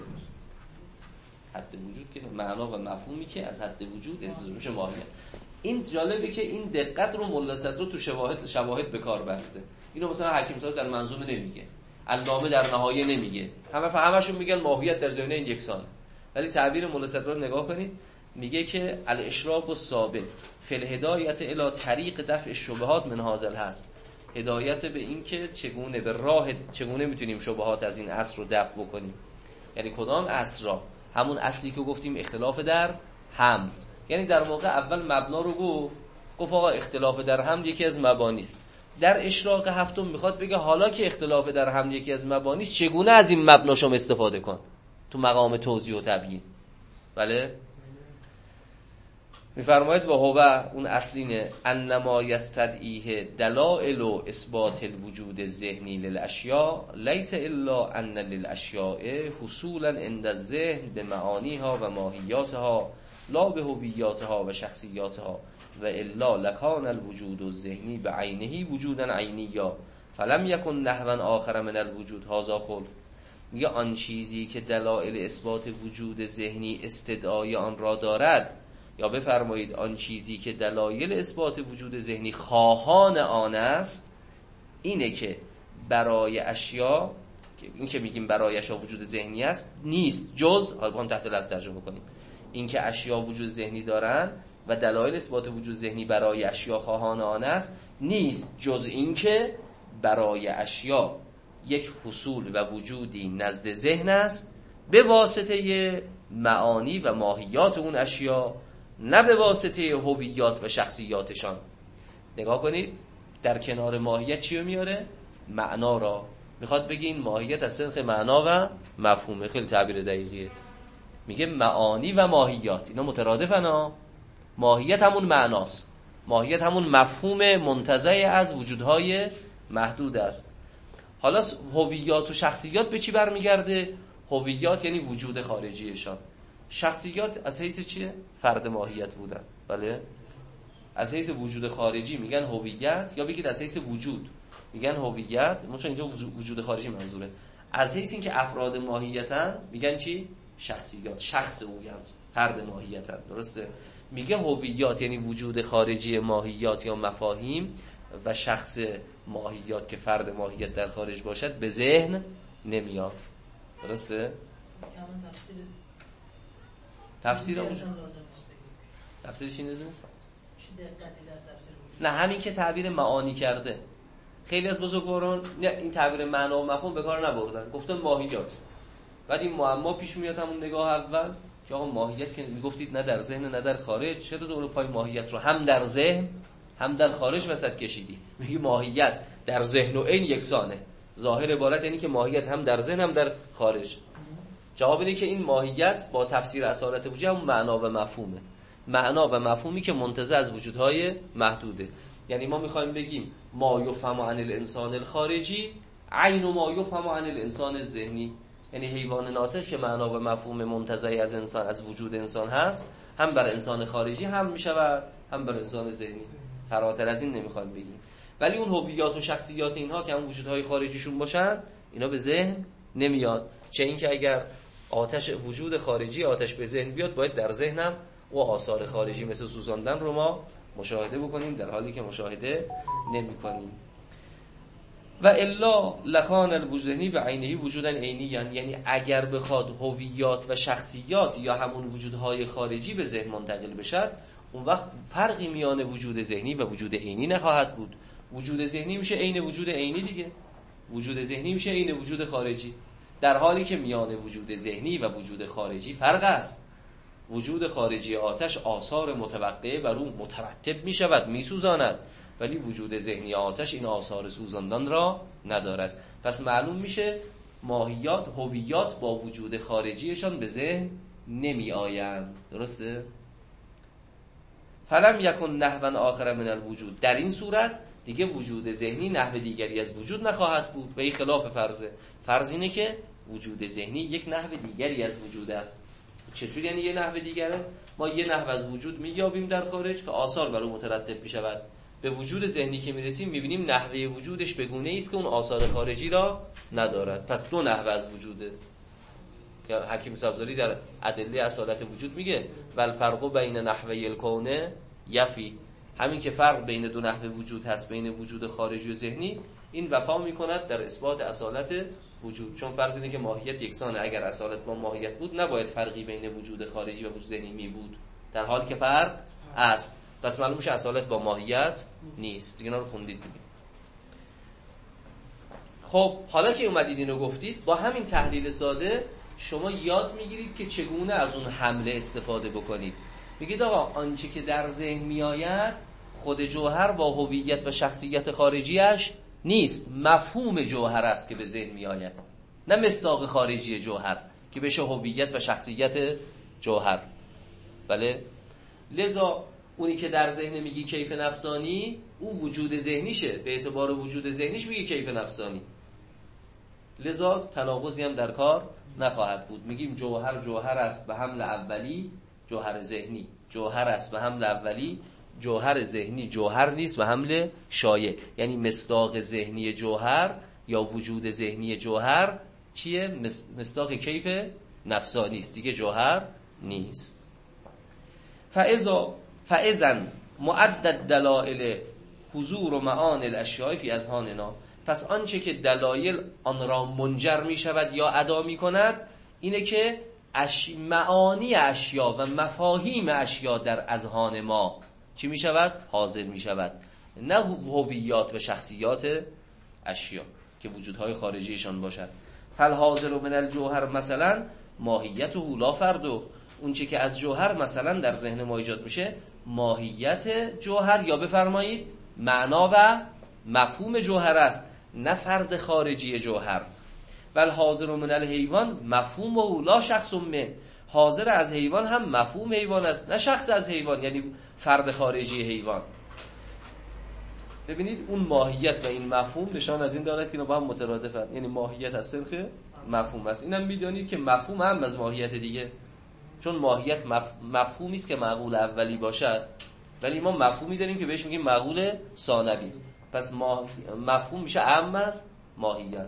حد وجود که معنا و مفهومی که از حد وجود انتزاع میشه ماهیت. این جالبه که این دقت رو ملا صدرا تو شواهد به کار بسته. اینو مثلا حکیم صاحب در منظومه نمیگه، علامه در نهایه نمیگه، همشون میگن ماهیت در ذهن این یکسان. ولی تعبیر ملا صدرا رو نگاه کنید، میگه که الاشراق الثابت فی الهدایت الی طریق دفع الشبهات من هذا هست، هدایت به این که چگونه به راه چگونه میتونیم شبهات از این اصل رو دفع بکنیم. یعنی کدام اصل را؟ همون اصلی که گفتیم اختلاف در حمل. یعنی در واقع اول مبنا رو گفت آقا اختلاف در حمل یکی از مبانی است. در اشراق هفتم میخواد بگه حالا که اختلاف در حمل یکی از مبانی است، چگونه از این مبنا شما استفاده کن تو مقام توضیح و تبیین. بله میفرماید و هو اون اصلینه انما یستدعیه دلائل و اثبات الوجود الذهنی للاشیاء لیس الا ان للاشیاء حصولا عند الذهن به معانیها و ماهیاتها لا به هویاتها و شخصیاتها و الا لکان الوجود الذهنی به عینه وجودا عینیا فلم یکن نحوا آخر من الوجود هذا خل. میگه آن چیزی که دلائل اثبات وجود ذهنی استدعای آن را دارد یا بفرمایید آن چیزی که دلایل اثبات وجود ذهنی خواهان آن است اینه که برای اشیا، این که میگیم برای اشیا وجود ذهنی است نیست جز، حالا بخوام تحت لفظ ترجمه کنیم، این که اشیا وجود ذهنی دارن و دلایل اثبات وجود ذهنی برای اشیا خواهان آن است نیست جز این که برای اشیا یک حصول و وجودی نزد ذهن است به واسطه معانی و ماهیات اون اشیا، نه به واسطه هویات و شخصیاتشان. نگاه کنید در کنار ماهیت چی رو میاره؟ معنا را. میخواد بگه این ماهیت از صنف معنا و مفهومه. خیلی تعبیر دقیقیه. میگه معانی و ماهیات اینا مترادفن ها. ماهیت همون معناست، ماهیت همون مفهوم منتزع از وجودهای محدود است. حالا هویات و شخصیات به چی برمیگرده؟ هویات یعنی وجود خارجیشان، شخصیات از حیث چیه؟ فرد ماهیت بودن. بله، از حیث وجود خارجی میگن هویت، یا بگید از حیث وجود میگن هویت، چون اینجا وجود خارجی منظوره. از حیث اینکه افراد ماهیتن میگن چی؟ شخصیات، شخص اویم، فرد ماهیتن. درسته؟ میگه هویات یعنی وجود خارجی ماهیات یا مفاهیم، و شخص ماهیات که فرد ماهیت در خارج باشد به ذهن نمیاد. درسته؟ تفسیر تفسیرش این نیست؟ نه، همین که تعبیر معانی کرده. خیلی از بزرگواران این تعبیر معنا و مفهوم به کار نبردن، گفتن ماهیات. بعد این معما پیش میاد همون نگاه اول که آقا ماهیت که میگفتید نه در ذهن نه در خارج، چرا دور پای ماهیت رو هم در ذهن هم در خارج وسط کشیدی؟ میگی ماهیت در ذهن و عین یکسانه. ظاهر عبارت یعنی که ماهیت هم در ذهن هم در خارج. جواب اینه که این ماهیت با تفسیر اصالت وجود هم معنا و مفهومه. معنا و مفهومی که منتزع از وجودهای محدوده. یعنی ما میخوایم بگیم ما یفهم عن الانسان الخارجی عین ما یفهم عن الانسان الذهنی، یعنی حیوان ناطق که معنا و مفهوم منتزعی از انسان، از وجود انسان هست، هم بر انسان خارجی هم میشود هم بر انسان ذهنی. فراتر از این نمیخوایم بگیم. ولی اون هویات و شخصیات اینها که هم وجودهای خارجیشون باشن، اینا به ذهن نمیاد. چه اینکه اگر آتش وجود خارجی آتش به ذهن بیاد، باید در ذهنم و آثار خارجی مثل سوزاندن رو ما مشاهده بکنیم، در حالی که مشاهده نمی کنیم. و الا لکان الوجود ذهنی به عینهی وجودن عینی، یعنی اگر بخواد هویات و شخصیات یا همون وجودهای خارجی به ذهن منتقل بشد، اون وقت فرقی میان وجود ذهنی و وجود عینی نخواهد بود. وجود ذهنی میشه عین وجود عینی دیگه، وجود ذهنی میشه عین وجود خارجی، در حالی که میان وجود ذهنی و وجود خارجی فرق است. وجود خارجی آتش آثار متوقعه بر اون مترتب می شود، می سوزاند، ولی وجود ذهنی آتش این آثار سوزاندن را ندارد. پس معلوم میشه ماهیات، هویات با وجود خارجیشان به ذهن نمی آیند. درسته؟ فلم یکن نحوا آخر من الوجود، در این صورت دیگه وجود ذهنی نحو دیگری از وجود نخواهد بود. به این خلاف فرضه. فرض اینه که وجود ذهنی یک نحو دیگری از وجود است. چجوری یعنی یه نحو دیگره؟ ما یه نحو از وجود مییابیم در خارج که آثار بر اون مترتب میشود. به وجود ذهنی که میرسیم میبینیم نحوه وجودش به گونه‌ای است که اون آثار خارجی را ندارد. پس دو نحو از وجوده که حکیم سبزاری در ادله اصالت وجود میگه والفرق بین نحوه الکون یفی، همین که فرق بین دو نحو وجود هست، بین وجود خارجی و ذهنی، این وفا میکند در اثبات اصالت وجود. چون فرض اینه که ماهیت یکسانه، اگر اصالت با ماهیت بود نباید فرقی بین وجود خارجی و وجود ذهنی می بود، در حالی که فرق است. پس معلوم میشه اصالت با ماهیت نیست. دیگه اینا رو خوندید دیگه. خب حالا که اومدید اینو گفتید، با همین تحلیل ساده شما یاد میگیرید که چگونه از اون حمله استفاده بکنید. میگید آقا آنچه که در ذهن میآید خود جوهر با هویت و شخصیت خارجیش نیست، مفهوم جوهر است که به ذهن میآید، نه مصداق خارجی جوهر که بشه هویت و شخصیت جوهر. بله، لذا اونی که در ذهن میگی کیف نفسانی، او وجود ذهنیشه، به اعتبار وجود ذهنیش میگی کیف نفسانی، لذا تناقضی هم در کار نخواهد بود. میگیم جوهر است به حمل اولی، جوهر ذهنی جوهر است به حمل اولی، جوهر ذهنی جوهر نیست و حمل شایع. یعنی مصداق ذهنی جوهر یا وجود ذهنی جوهر چیه؟ مصداق کیف نفسانی است، دیگه جوهر نیست. فاذن معدد دلائل حضور و معانی الاشیاء فی اذهاننا، پس آنچه که دلایل آن را منجر می شود یا ادا می کند اینه که معانی اشیا و مفاهیم اشیا در اذهان ما چی می شود؟ حاضر می شود، نه هویات و شخصیات اشیا که وجودهای خارجیشان باشد. فالحاضر من الجوهر مثلا ماهیته لا فردو، اون چه که از جوهر مثلا در ذهن ما ایجاد میشه ماهیت جوهر یا بفرمایید معنا و مفهوم جوهر است، نه فرد خارجی جوهر. والحاضر من الحیوان مفهوم و لا شخص من، حاضر از حیوان هم مفهوم حیوان است، نه شخص از حیوان یعنی فرد خارجی حیوان. ببینید اون ماهیت و این مفهوم نشان از این دارد که اینا با هم مترادفن، یعنی ماهیت از سنخ مفهوم است. اینم میدونید که مفهوم هم از ماهیت دیگه، چون ماهیت مفهومی است که معقول اولی باشد، ولی ما مفهومی داریم که بهش میگیم معقول ثانوی، پس مفهوم میشه اعم از ماهیت.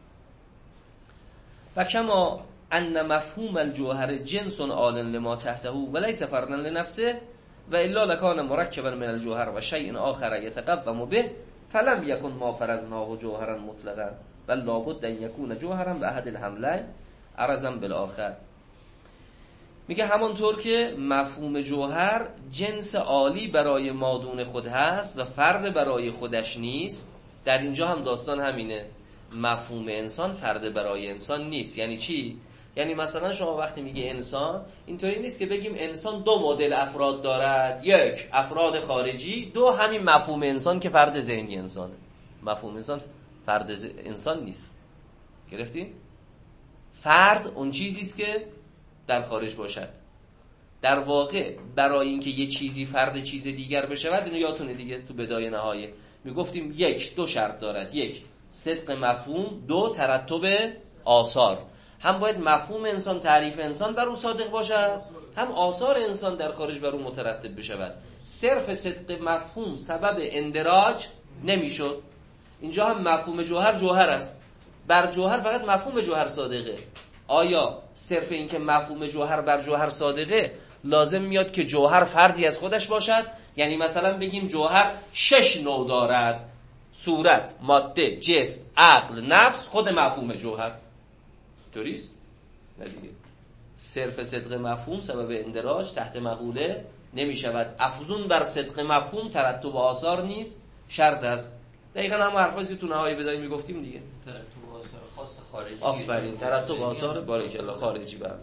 و کما ان مفهوم الجوهر جنس آل لما تحته وليس فردا لنفسه و الا لکان مرکبا من الجوهر و شیء آخر یتقوم به فلم یکن ما فرضناه جوهرا مطلقا بل لابد ان یکون جوهرا به احد الحملین عرضا بالآخر. میگه همانطور که مفهوم جوهر جنس عالی برای مادون خود هست و فرد برای خودش نیست، در اینجا هم داستان همینه، مفهوم انسان فرد برای انسان نیست. یعنی چی؟ یعنی مثلا شما وقتی میگه انسان، اینطوری نیست که بگیم انسان دو مدل افراد دارد، یک افراد خارجی، دو همین مفهوم انسان که فرد ذهنی انسانه. مفهوم انسان فرد انسان نیست، گرفتی؟ فرد اون چیزی است که در خارج باشد. در واقع برای اینکه یه چیزی فرد چیز دیگر بشود، اینو یادتونه دیگه تو بدایه نهایه میگفتیم یک دو شرط دارد، یک صدق مفهوم، دو ترتب آثار. هم باید مفهوم انسان، تعریف انسان بر او صادق باشد، هم آثار انسان در خارج بر او مترتب بشود. صرف صدق مفهوم سبب اندراج نمیشد. اینجا هم مفهوم جوهر جوهر است، بر جوهر فقط مفهوم جوهر صادقه. آیا صرف این که مفهوم جوهر بر جوهر صادقه لازم میاد که جوهر فردی از خودش باشد؟ یعنی مثلا بگیم جوهر 6 نوع دارد، صورت، ماده، جسم، عقل، نفس، خود مفهوم جوهر. طوریست؟ نه دیگه. صرف صدق مفهوم سبب اندراج تحت مقوله نمی شود. افزون بر صدق مفهوم ترتب آثار نیست، شرط است. دقیقا هم حرفایی که تو نهایی بدایی می گفتیم دیگه. ترتب آثار خاص خارجی. آفرین، ترتب آثار بارک الله خارجی بله.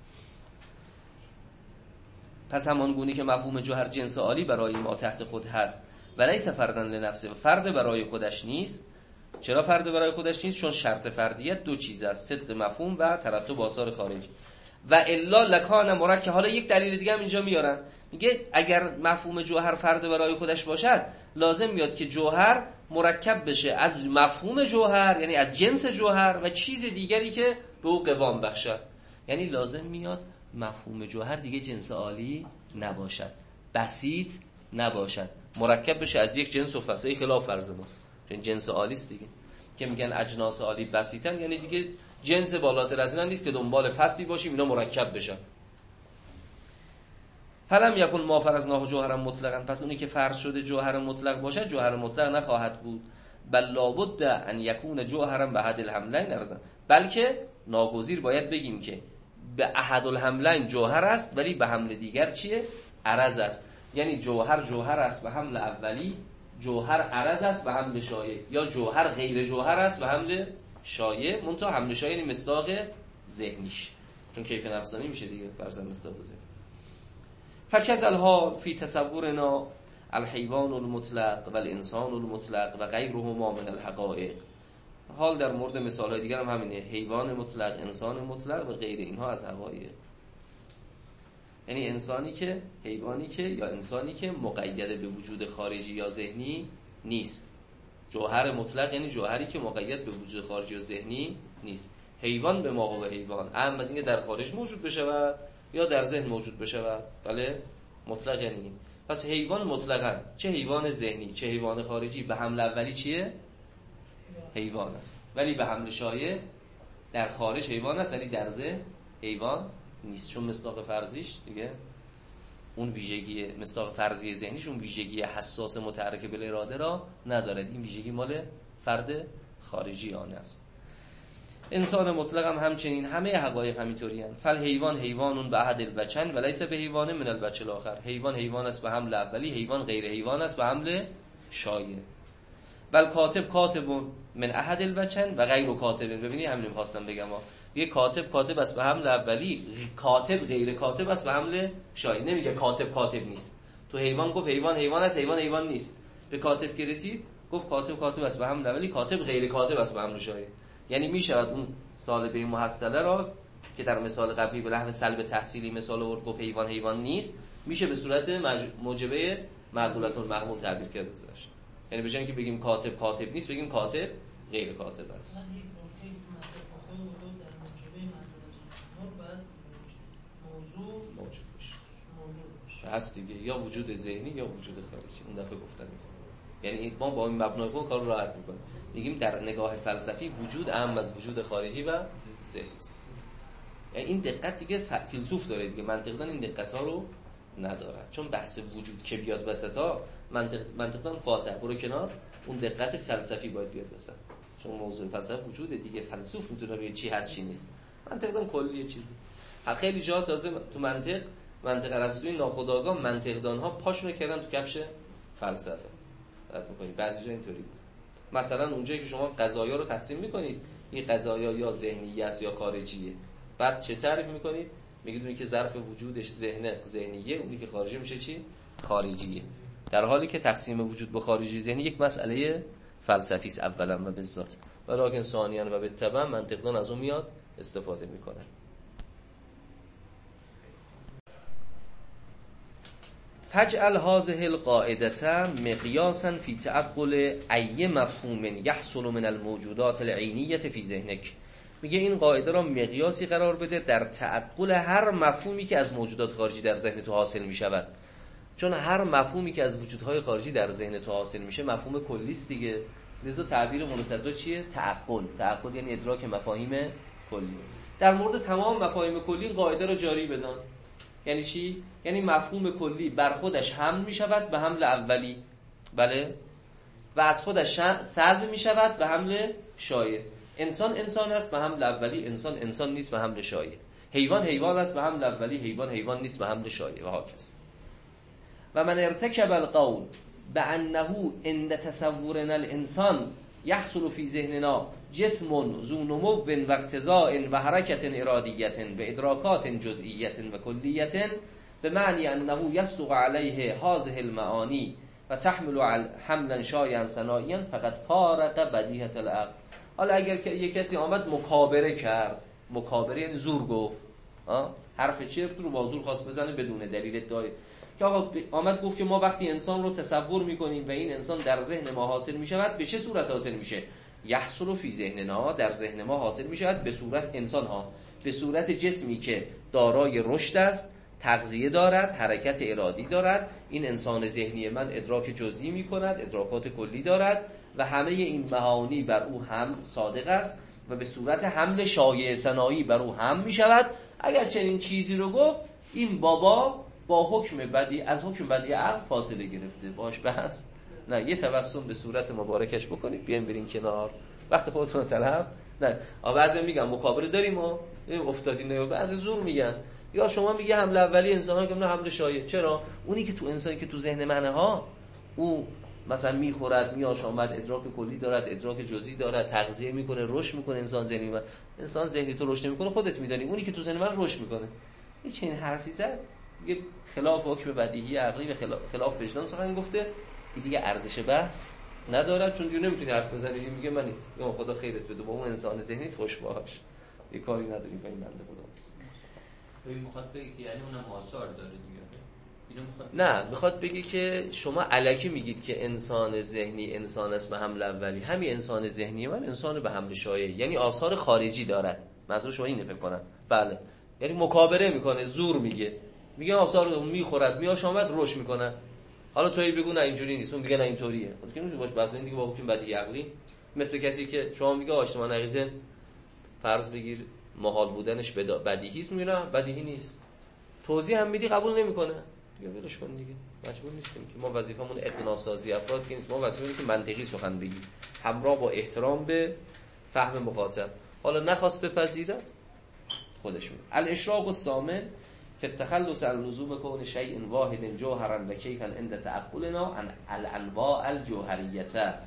پس همان گونه که مفهوم جوهر جنس عالی برای ما تحت خود هست و لیس فردا لنفسه، فرد برای خودش نیست. چرا فرد برای خودش نیست؟ چون شرط فردیت دو چیز است، صدق مفهوم و ترتب آثار خارجی. و الا لکان مرکب. حالا یک دلیل دیگه هم اینجا میارن، میگه اگر مفهوم جوهر فرد برای خودش باشد لازم میاد که جوهر مرکب بشه از مفهوم جوهر، یعنی از جنس جوهر و چیز دیگری که به او قوام بخشد. یعنی لازم میاد مفهوم جوهر دیگه جنس عالی نباشد، بسیط نباشد، مرکب بشه از یک جنس و فصل. خلاف فرض ماست، چون جنس عالی است دیگه، که میگن اجناس عالی بسیطن، یعنی دیگه جنس بالاتر از این نیست که دنبال فصلی باشیم اینا مرکب بشن. فلم یکن ما فرضناه جوهر مطلقا، پس اونی که فرض شده جوهر مطلق باشد جوهر مطلق نخواهد بود. بل لابد ان یکون جوهرا به احد الحملین ارزن، بلکه ناگزیر باید بگیم که به احد الحملین جوهر است ولی به حمل دیگر چیه؟ عرض است. یعنی جوهر جوهر است به حمل اولی، جوهر عرض است به حمل شایع، یا جوهر غیر جوهر است به حمل شایع. منتها حمل شایع یعنی مصداق ذهنیش، چون کیف نفسانی میشه دیگه فرضاً مصداق ذهنی. فکذ الحال فی تصورنا الحیوان المطلق و الانسان المطلق و غیرهما من الحقائق. حال در مورد مثال‌های دیگر هم همینه، حیوان مطلق، انسان مطلق و غیر اینها از حقایق. یعنی انسانی که، حیوانی که، یا انسانی که مقید به وجود خارجی یا ذهنی نیست. جوهر مطلق یعنی جوهری که مقید به وجود خارجی یا ذهنی نیست. حیوان به ما و حیوان، اما از اینکه در خارج موجود بشود یا در ذهن موجود بشود. بله، مطلق یعنی این. پس حیوان مطلقاً، چه حیوان ذهنی چه حیوان خارجی، به حمل اولی چیه؟ حیوان است، ولی به حمل شایع در خارج حیوان است ولی در ذهن حیوان نیست، چون مصداق فرضیش دیگه اون ویژگی مصداق فرضی ذهنیش اون ویژگی حساس متحرک بالاراده را ندارد. این ویژگی مال فرد خارجی آن است. انسان مطلق هم همچنین، همه حقایق همینطوری هستند. فل حیوان حیوان به احد البچن و لیس به حیوان من البچ الاخر. حیوان حیوان است به حمل اولی، حیوان غیر حیوان است به حمل شایع. بل کاتب کاتب من احد البچن و غیر کاتب. ببینید همین خواستم بگم یه کاتب کاتب است به حمل اولی، کاتب غیر کاتب است به حمل شایع. نمیگه کاتب کاتب نیست. تو حیوان گفت حیوان حیوان است، حیوان حیوان نیست. به کاتب که رسید گفت کاتب کاتب است به حمل اولی، کاتب غیر کاتب است به حمل شایع. یعنی میشود اون سالبه محصله را که در مثال قبلی به لحن سلب تحصیلی مثال آورد گفت حیوان حیوان نیست، میشه به صورت موجبه معقولة المحمول تعبیر کرد ازش. یعنی به جای اینکه بگیم کاتب کاتب نیست بگیم کاتب غیر کاتب است. موجود باشه هست دیگه، یا وجود ذهنی یا وجود خارجی. اون دفعه گفتم یعنی ما با این مبنای خود کار رو راحت میکنیم. میگیم در نگاه فلسفی وجود اهم از وجود خارجی و ذهنی است. یعنی این دقت دیگه فیلسوف داره دیگه، منطقاً این دقت ها رو ندارد. چون بحث وجود که بیاد وسطا منطقاً فاتح برو کنار، اون دقت فلسفی باید بیاد وسط. چون موضوع فلسفه وجود دیگه، فیلسوف میتونه بگه چی هست چی نیست. منطقاً کلی چیزی. خیلی جا تازه تو منطق ارسطویی ناخودآگاه منطقدان ها پاشونو کردن تو کفش فلسفه. بعضی جا اینطوری بود. مثلا اونجایی که شما قضایا رو تقسیم میکنید، این قضایا یا ذهنی است یا خارجیه، بعد چه تعریف میکنید؟ میگید اونی که ظرف وجودش ذهنیه، اونی که خارجی میشه چی؟ خارجیه. در حالی که تقسیم وجود به خارجی ذهنی یک مسئله فلسفی است اولا و بالذات، ولکن ثانیاً و بالتبع منطقدان از اون میاد استفاده میکنن. فجعل هذه القاعدة مقياسا في تعقل أي مفهوم يحصل من الموجودات العينية في ذهنك. میگه این قاعده را مقیاسی قرار بده در تعقل هر مفهومی که از موجودات خارجی در ذهن تو حاصل میشود. چون هر مفهومی که از وجودهای خارجی در ذهن تو حاصل میشه مفهوم کلی است دیگه. لذا تعبیر مولوی چیه؟ تعقل یعنی ادراک مفاهیم کلی. در مورد تمام مفاهیم کلی این قاعده را جاری بدان. یعنی چی؟ یعنی مفهوم کلی بر خودش حمل می شود به حمل اولی، بله، و از خودش سلب می شود به حمل شایع. انسان انسان است به حمل اولی، انسان انسان نیست به حمل شایع. حیوان حیوان است به حمل اولی، حیوان حیوان نیست به حمل شایع و هاکذا. و من ارتکب القول بانه عند تصورنا الانسان يحصل في ذهننا جسم ذو نمو و اقتضاء و حرکت ارادیت و ادراکات جزئیت و کلیت به معنی انه یصدق علیه هذه المعانی و تحمل حملا شایعا ثنائیا فقد فارق بدیهة العقل. حالا اگر یک کسی آمد مکابره کرد، مکابره یعنی زور گفت، حرف چرت رو با زور خواست بزنه بدون دلیل ادعای، که آقا آمد گفت که ما وقتی انسان رو تصور میکنیم و این انسان در ذهن ما حاصل میشود، به چه صورت حاصل میشه؟ یحصل فی ذهننا، در ذهن ما حاصل میشود به صورت انسان ها، به صورت جسمی که دارای رشد است، تغذیه دارد، حرکت ارادی دارد. این انسان ذهنی من ادراک جزئی میکند، ادراکات کلی دارد و همه این معانی بر او هم صادق است و به صورت حمل شایع ثنایی بر او هم میشود. اگر چنین چیزی رو گفت، این بابا با حکم بدی از حکم بدی عقل فاصله گرفته، باش بحث نه. یه تبسم به صورت مبارکش بکنید، بیاین برین کنار، وقت خودتون طلب نه. بعضی میگن مکابره داریم و افتادی نه، بعضی زور میگن. یا شما میگه حمل اولی انسان ها که نه حمل شایع. چرا؟ اونی که تو انسانی که تو ذهن منه ها، او مثلا میخورد، میآشامد، ادراک کلی دارد، ادراک جزئی دارد، تغذیه میکنه، رشد میکنه. انسان ذهنی من، انسان ذهنی تو رشد نمیکنه، خودت میدانی. اونی که تو ذهن من رشد میکنه، این چنین حرفی زد دیگه، خلاف حکم بدیهی عقلی و خلاف وجدان سخن گفته، این دیگه ارزش بحث نداره. چون دیگه نمیتونی حرف بزنی، میگه من یا خدا خیرت بده، با اون انسان ذهنیت خوش باش، یه کاری نداری با این بنده خدا. این میخواد بگه که یعنی اونم آثار داره دیگه. نه، میخواد بگه که شما الکی میگید که انسان ذهنی انسان است به حمل اولی، همین انسان ذهنی من انسان به حمل شایع، یعنی آثار خارجی دارد. منظور شما اینه فکر کنم؟ بله، یعنی مکابره میکنه، زور میگه آثار رو میخورد، میآشامد، رشد میکنه. حالا تویی بگو نه اینجوری نیست، اون دیگه نه اینطوریه. خود که نمیشه باش بحث این دیگه با حکم بدیهی عقلی. مثل کسی که شما میگه اجتماع نقیضه فرض بگیر محال بودنش بدیهی است، میگه نه بدیهی نیست. توضیح هم میدی قبول نمیکنه. دیگه ولش کن دیگه، مجبور نیستیم که ما وظیفمون اقناع سازی افراد که نیست، ما وظیفمون که منطقی سخن بگیم همراه با احترام به فهم مخاطب. حالا نخواست بپذیرد خودش میگه. الاشراق الثامن فی التخلص عن لزوم کون شیء واحد جوهرا و کیفا عند تعقلنا عن الانواع الجوهریه.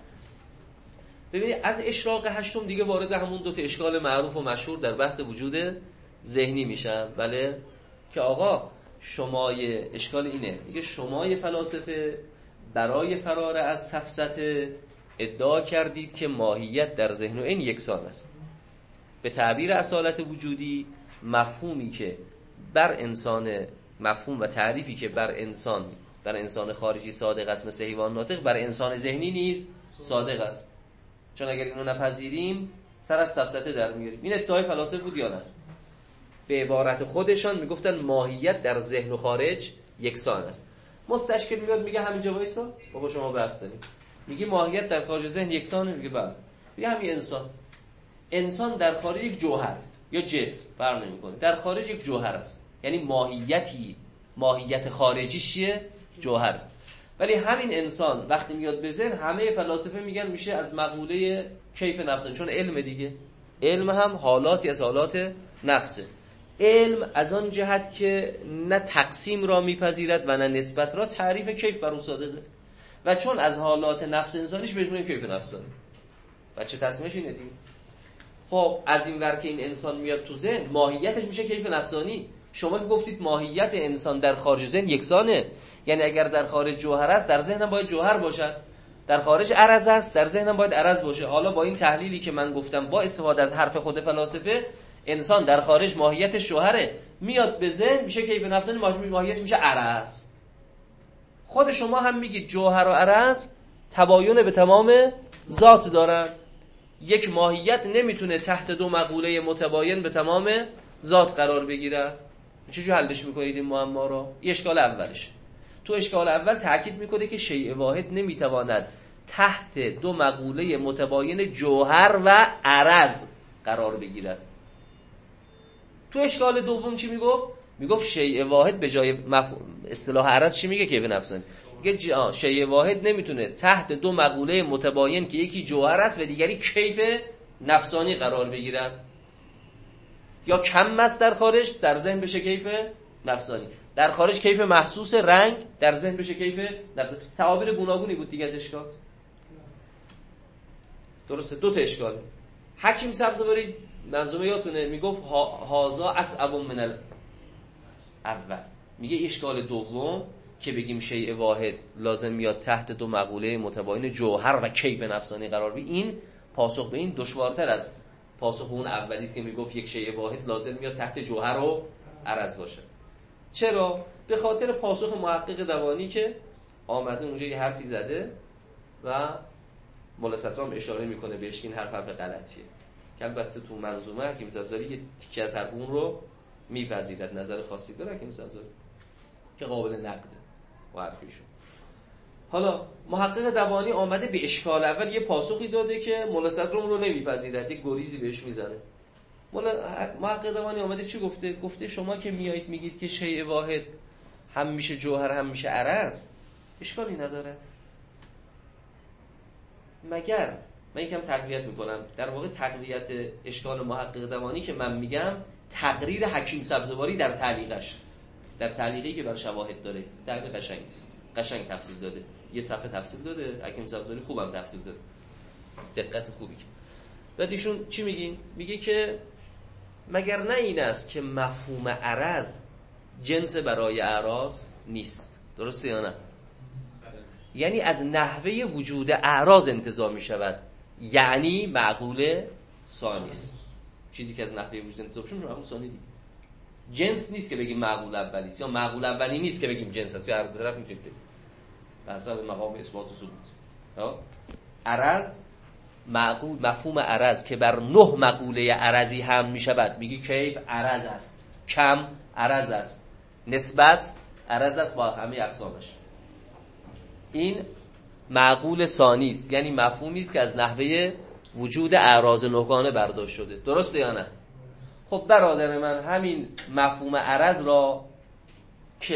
ببینید از اشراق هشتم دیگه وارد همون دو تا اشکال معروف و مشهور در بحث وجود ذهنی میشن. بله که آقا شمای اشکال اینه، میگه شمای فلاسفه برای فرار از سفسطه ادعا کردید که ماهیت در ذهن و عین یکسان است. به تعبیر اصالت وجودی مفهومی که بر انسان، مفهوم و تعریفی که بر انسان خارجی صادق است مثل حیوان ناطق، بر انسان ذهنی نیز صادق است. چون اگر اینو نپذیریم سر از سفسطه در میاریم. این ادعای فلاسفه بود یا نه؟ به عبارت خودشان میگفتن ماهیت در ذهن و خارج یکسان است. مستشکل میاد میگه همینجا وایسا بابا شما بحث دارید، میگه ماهیت در خارج ذهن یکسانه، میگه بله، میگه همین انسان در خارج یک جوهر یا جسم فرق نمیکنه، در خارج یک جوهر است، یعنی ماهیت خارجیش چیه؟ جوهر. ولی همین انسان وقتی میاد به ذهن همه فلاسفه میگن میشه از مقوله کیف نفسه، چون علم دیگه، علم هم حالاتی از حالات نفسه. علم از آن جهت که نه تقسیم را میپذیرد و نه نسبت را، تعریف کیف بر او صادقه و چون از حالات نفس انسانیش بهش میگن کیف نفسانی. بچه تصمیمش اینه دیگه. خب از این ور که این انسان میاد تو ذهن ماهیتش میشه کیف نفسانی. شما که گفتید ماهیت انسان در خارج ذهن یکسانه، یعنی اگر در خارج جوهر است در ذهن هم باید جوهر باشد، در خارج عرض است در ذهن هم باید عرض باشه. حالا با این تحلیلی که من گفتم با استفاده از حرف خود فلاسفه، انسان در خارج ماهیتش جوهره، میاد به ذهن میشه کیف نفسانی، ماهیت میشه عرض. خود شما هم میگید جوهر و عرض تباین به تمام ذات دارن. یک ماهیت نمیتونه تحت دو مقوله متباین به تمام ذات قرار بگیره. چجوری حلش میکنید این معما رو؟ این اشکال اولش. تو اشکال اول تاکید میکنه که شیء واحد نمیتواند تحت دو مقوله متباین جوهر و عرض قرار بگیرد. تو اشکال دوم چی میگفت؟ میگفت شیء واحد به جای اصطلاح عرض چی میگه؟ کیف نفسانی. میگه شیء واحد نمیتونه تحت دو مقوله متباین که یکی جوهر است و دیگری کیف نفسانی قرار بگیرد. یا کم است در خارج، در ذهن بشه کیف نفسانی. در خارج کیف محسوس رنگ، در ذهن بشه کیف نفسانی. تعابیر گوناگونی بود دیگه از اشکال. درسته، دو تا اشکاله. حکیم سبزواری منظومه یادتونه میگفت هازا اصعب من الاول. میگه اشکال دوم که بگیم شیء واحد لازم میاد تحت دو مقوله متباین جوهر و کیف نفسانی قرار بگیره، این پاسخ به این دشوارتر از پاسخ اون اولی است که میگفت یک شیء واحد لازم میاد تحت جوهر و عرض باشه. چرا؟ به خاطر پاسخ محقق دوانی که آمده اونجا یه حرفی زده و مولا سترام اشاره میکنه بهش این حرف غلطیه، که البته تو منظومه حکیم سبزواری یه تیکه از حرف اون رو میپذیرد، نظر خاصی داره حکیم سبزواری که قابل نقده و حرفیشون. حالا محقق دوانی آمده به اشکال اول یه پاسخی داده که مولا سترام رو نمیپذیرد، یه گریزی بهش میزنه. محقق دوانی آمده چی گفته؟ گفته شما که میایید میگید که شیء واحد هم میشه جوهر هم میشه عرض، اشکالی نداره. مگر من یکم تقویت میکنم، در واقع تقویت اشکال محقق دوانی که من میگم تقریر حکیم سبزواری در تعلیقش، در تعلیقی که بر شواهد داره. تعلیق قشنگی است، قشنگ تفسیر داده، یه صفحه تفسیر داده حکیم سبزواری، خوبم تفسیر داده، دقت خوبی. بعد ایشون چی میگین؟ میگه که مگر نه این است که مفهوم عرض جنس برای اعراض نیست. درسته یا نه؟ یعنی از نحوه وجود اعراض انتزاع می شود، یعنی معقول ثانی است. چیزی که از نحوه وجود انتزاع بشه معقول ثانی دیگه. جنس نیست که بگیم معقول اولی است، یا معقول اولی نیست که بگیم جنس است، یا هر دو طرف میتونید بگیم به حسب مقام اثبات و ثبوت. عرض معقول، مفهوم عرض که بر 9 مقوله عرضی هم می شود، میگی کیف عرض است، کم عرض است، نسبت عرض است با همه اقسامش. این معقول ثانی است، یعنی مفهومی است که از نحوه وجود اعراض نهگانه برداشت شده. درسته یا نه؟ خب برادر من همین مفهوم عرض را که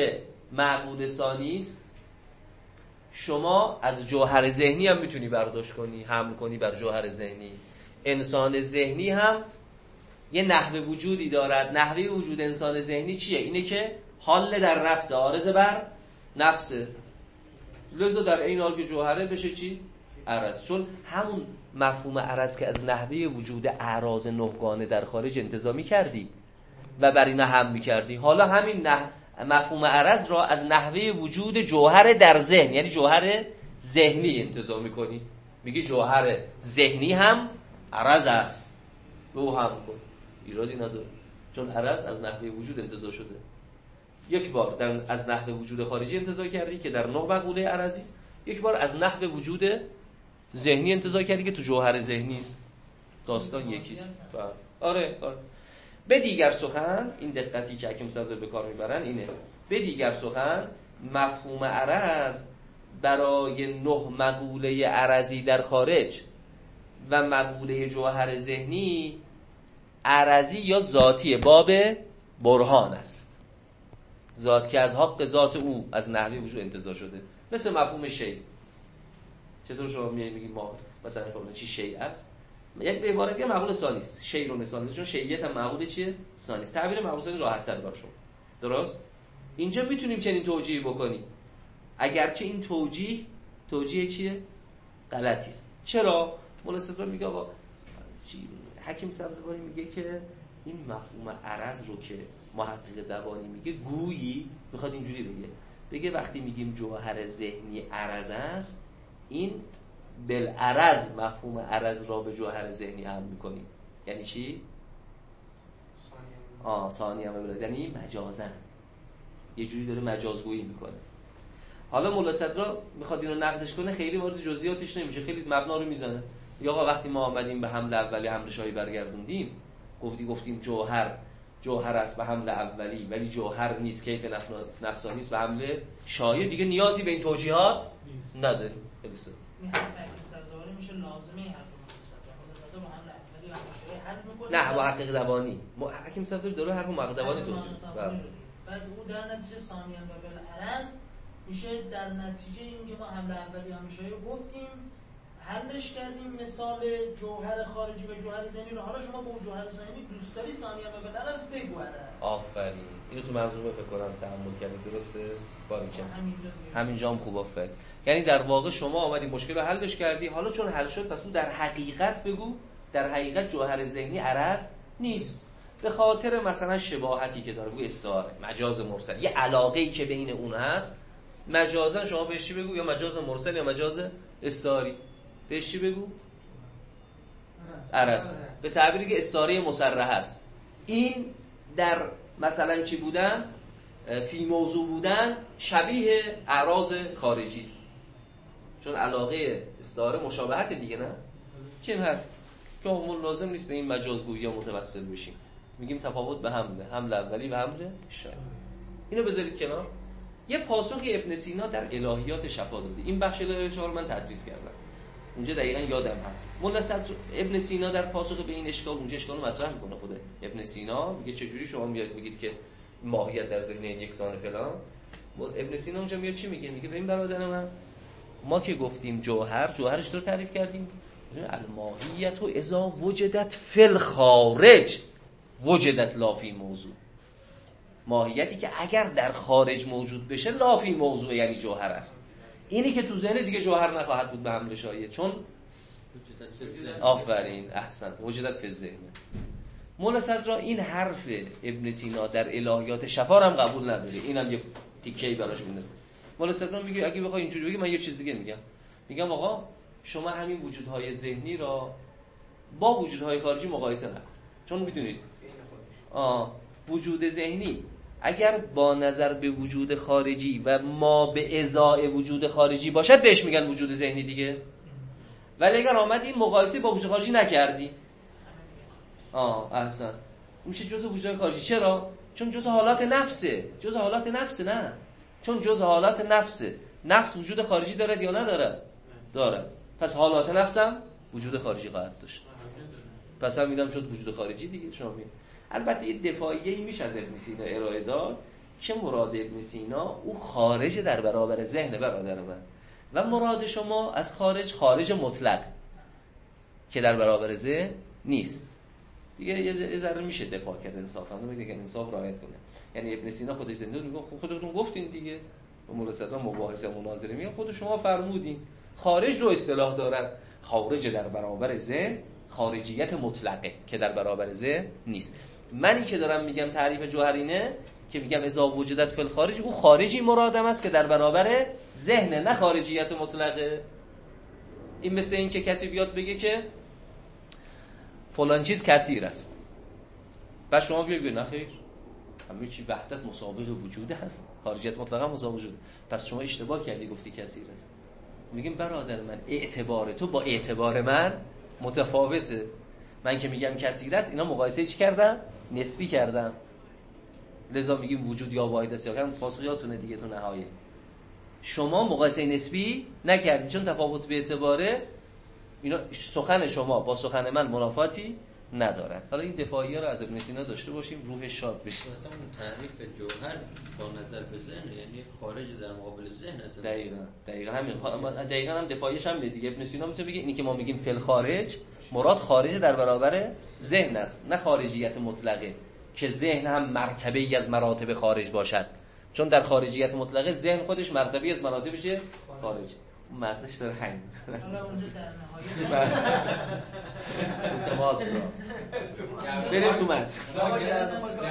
معقول ثانی است، شما از جوهر ذهنی هم میتونی برداشت کنی، حمل کنی بر جوهر ذهنی. انسان ذهنی هم یه نحوه وجودی دارد. نحوه وجود انسان ذهنی چیه؟ اینه که حال در نفس، عارض بر نفسه، لذا در این حال که جوهره بشه چی؟ عرض. چون همون مفهوم عرض که از نحوه وجود اعراض نهگانه در خارج انتزاع می‌کردی و بر اینا هم می‌کردی، حالا همین مفهوم عرض را از نحوه وجود جوهر در ذهن، یعنی جوهر ذهنی انتزاع می‌کنی، میگی جوهر ذهنی هم عرض است، به او هم کن، ایرادی نداره، چون عرض از نحوه وجود انتزاع شده. یک بار از نحوه وجود خارجی انتزاع کردی که در 9 مقوله عرضی است، یک بار از نحوه وجود ذهنی انتزاع کردی که تو جوهر ذهنی است. داستان یکیست. آره. به دیگر سخن، این دقتی که حکیم سبزواری به کار میبرن اینه، به دیگر سخن مفهوم عرض برای 9 مقوله عرضی در خارج و مقوله جوهر ذهنی عرضی یا ذاتی باب برهان است. ذات که از حق ذات او از نحوه وجود انتزاع شده، مثل مفهوم شیء. چطور شما میگید ما مثلا فرض چی شیء است؟ یک به عبارت که معقول ثانی است، شیء رو مثال میزنه، چون شیئیت هم معقول چیه؟ ثانی است. تعبیر معقول ثانی راحت تر برای شما. درست؟ اینجا میتونیم چنین توجیهی بکنیم، اگرچه این توجیه چیه؟ غلطی است. چرا؟ مولا صدرا میگه آقا حکیم سبزواری میگه که این مفهوم عرض رو که محقق دوانی میگه، گویی میخواد اینجوری بگه وقتی میگیم جوهر ذهنی عرض است، این بالعرض مفهوم عرض را به جوهر ذهنی هم میکنیم. یعنی چی؟ ثانی هم بالعرض، یعنی مجازن، یه جوری داره مجازگویی میکنه. حالا مولا صدرا میخواد اینو نقدش کنه، خیلی وارد جزئیاتش نمیشه، خیلی مبنا رو میزنه. یا آقا وقتی ما آمدیم به حمل اولی حمل شایی برگردوندیم، گفتیم جوهر است به حمل اولی، ولی جوهر نیست، کیف نفسانی است به حمل شایع، دیگه نیازی به این توجیهات نداریم. خیلی ساده. این حرف سبزواری میشه لازمه این حرف رو با حمل اولی و شایع حل میکنه. نه، محقق دوانی حکیم سبزواری داره حرف محقق دوانی توضیح میده. بعد او در نتیجه ثانیاً و بالعرض میشه در نتیجه این که ما حمل اولی هم شایع گفتیم، حلش کردیم مثال جوهر خارجی به جوهر ذهنی رو، حالا شما با جوهر ذهنی دوست داری ثانیه به بالعرض بگو. آفرین، اینو تو منظومه فکر کنم تأمل کردید، درسته؟ باریکن همینجا هم خوب آفرین. یعنی در واقع شما آمدی مشکل رو حلش کردی، حالا چون حل شد پس اون در حقیقت بگو در حقیقت جوهر ذهنی عرض نیست، به خاطر مثلا شباهتی که داره، بگو استعاره، مجاز مرسل، یه علاقه‌ای که بین اون هست، مجازا شما بهش چی بگو؟ یا مجاز مرسل یا مجاز استعاری، بهش چی بگو؟ عرض. به تعبیری که استعاره مصرح است. این در مثلا چی بودن؟ فی موضوع بودن شبیه اعراض خارجی است، چون علاقه استعاره مشابهت دیگه، نه؟ چه حرف که همون لازم نیست به این مجازگویی یا متوسل بشیم، میگیم تفاوت به حمل اولی و حمل شایع. اینو بذارید کنار. یه پاسخی ابن سینا در الهیات شفا داده. این بخش الهیات شفا رو من تدریس کردم، اونجا دقیقاً یادم هست. مولا صدر ابن سینا در پاسخ به این اشکال، اونجا اشکال رو مطرح میکنه خود ابن سینا، میگه چجوری شما میگید که ماهیت در ذهن یکسان فلان. ابن سینا اونجا میاد چی میگه؟ میگه ببین برادر من، ما که گفتیم جوهرش رو تعریف کردیم، الماهیت و اذا وجدت فی الخارج وجدت لا فی موضوع. ماهیتی که اگر در خارج موجود بشه لا فی موضوع، یعنی جوهر است. اینی که تو ذهن دیگه جوهر نخواهد بود به حمل شایع، چون آفرین احسنت وجدت فی الذهن. مولا صدر این حرف ابن سینا در الهیات شفا هم قبول نداره، اینم یه تیکه‌ای براش میده. مولا صدر میگه اگه بخوای اینجوری بگی، من یه چیز دیگه میگم آقا شما همین وجودهای ذهنی را با وجودهای خارجی مقایسه نکن، چون میدونید وجود ذهنی اگر با نظر به وجود خارجی و ما به ازای وجود خارجی باشد بهش میگن وجود ذهنی دیگه، ولی اگر آمدی مقایسه با وجود خارجی نکردی احسن میشه جزء وجود خارجی. چرا؟ چون جزء حالات نفسه. نه، چون جزء حالات نفسه. نفس وجود خارجی دارد یا ندارد؟ دارد. پس حالات نفسم وجود خارجی خواهد داشت. پس هم میگم شد وجود خارجی دیگه. شما میگید البته یه دفاعیه‌ای میشه از ابن سینا ارائه داد که مراد ابن سینا او خارج در برابر ذهن برادر من، و مراد شما از خارج مطلق که در برابر ذهن نیست. دیگه یه ذره میشه دفاع کرد انصافا، میگه که انصاف رعایت کنه. یعنی ابن سینا خودش زنده میگه خودتون گفتین دیگه، به مولا صدرا مباحثه مناظره میگه خود شما فرمودین. خارج رو اصطلاح دارن، خارج در برابر ذهن خارجیت مطلقه که در برابر ذهن نیست. منی که دارم میگم تعریف جوهرینه که میگم اذا وجدت فی الخارج، او خارجی مرادم است که در برابر ذهن، نه خارجیت مطلقه. این مثل این که کسی بیاد بگه که فلان چیز کثیر است و شما بگید نه خیر، همه چی وحدت مسابق وجوده هست، خارجیت مطلقه مسابق وجوده، پس شما اشتباه کردی گفتی کثیر است. میگیم برادر من اعتبار تو با اعتبار من متفاوته. من که میگم کثیر است، اینا مقایسه چی کردم؟ نسبی کردم. لذا میگیم وجود یا واحد است یا کم، پاسخیاتونه دیگه تو نهایه. شما مقایسه نسبی نکردید چون تفاوت به اعتباره، اینا سخن شما با سخن من منافاتی نداره. حالا این دفاعیه رو از ابن سینا داشته باشیم، روح شاد بشه. مثلا تعریف جوهر با نظر به ذهن یعنی خارج در مقابل ذهن است. دقیقاً همین. دقیقاً هم دفاعیش هم دیگه ابن سینا میتونه بگه اینی که ما میگیم فل خارج، مراد خارج در برابر ذهن است، نه خارجیت مطلقه که ذهن هم مرتبه‌ای از مراتب خارج باشد. چون در خارجیت مطلقه ذهن خودش مرتبه‌ای از مراتب چه خارج. مرزش داره همین. حالا اونجا در نهایت تماس بریم تو متن. واقعیت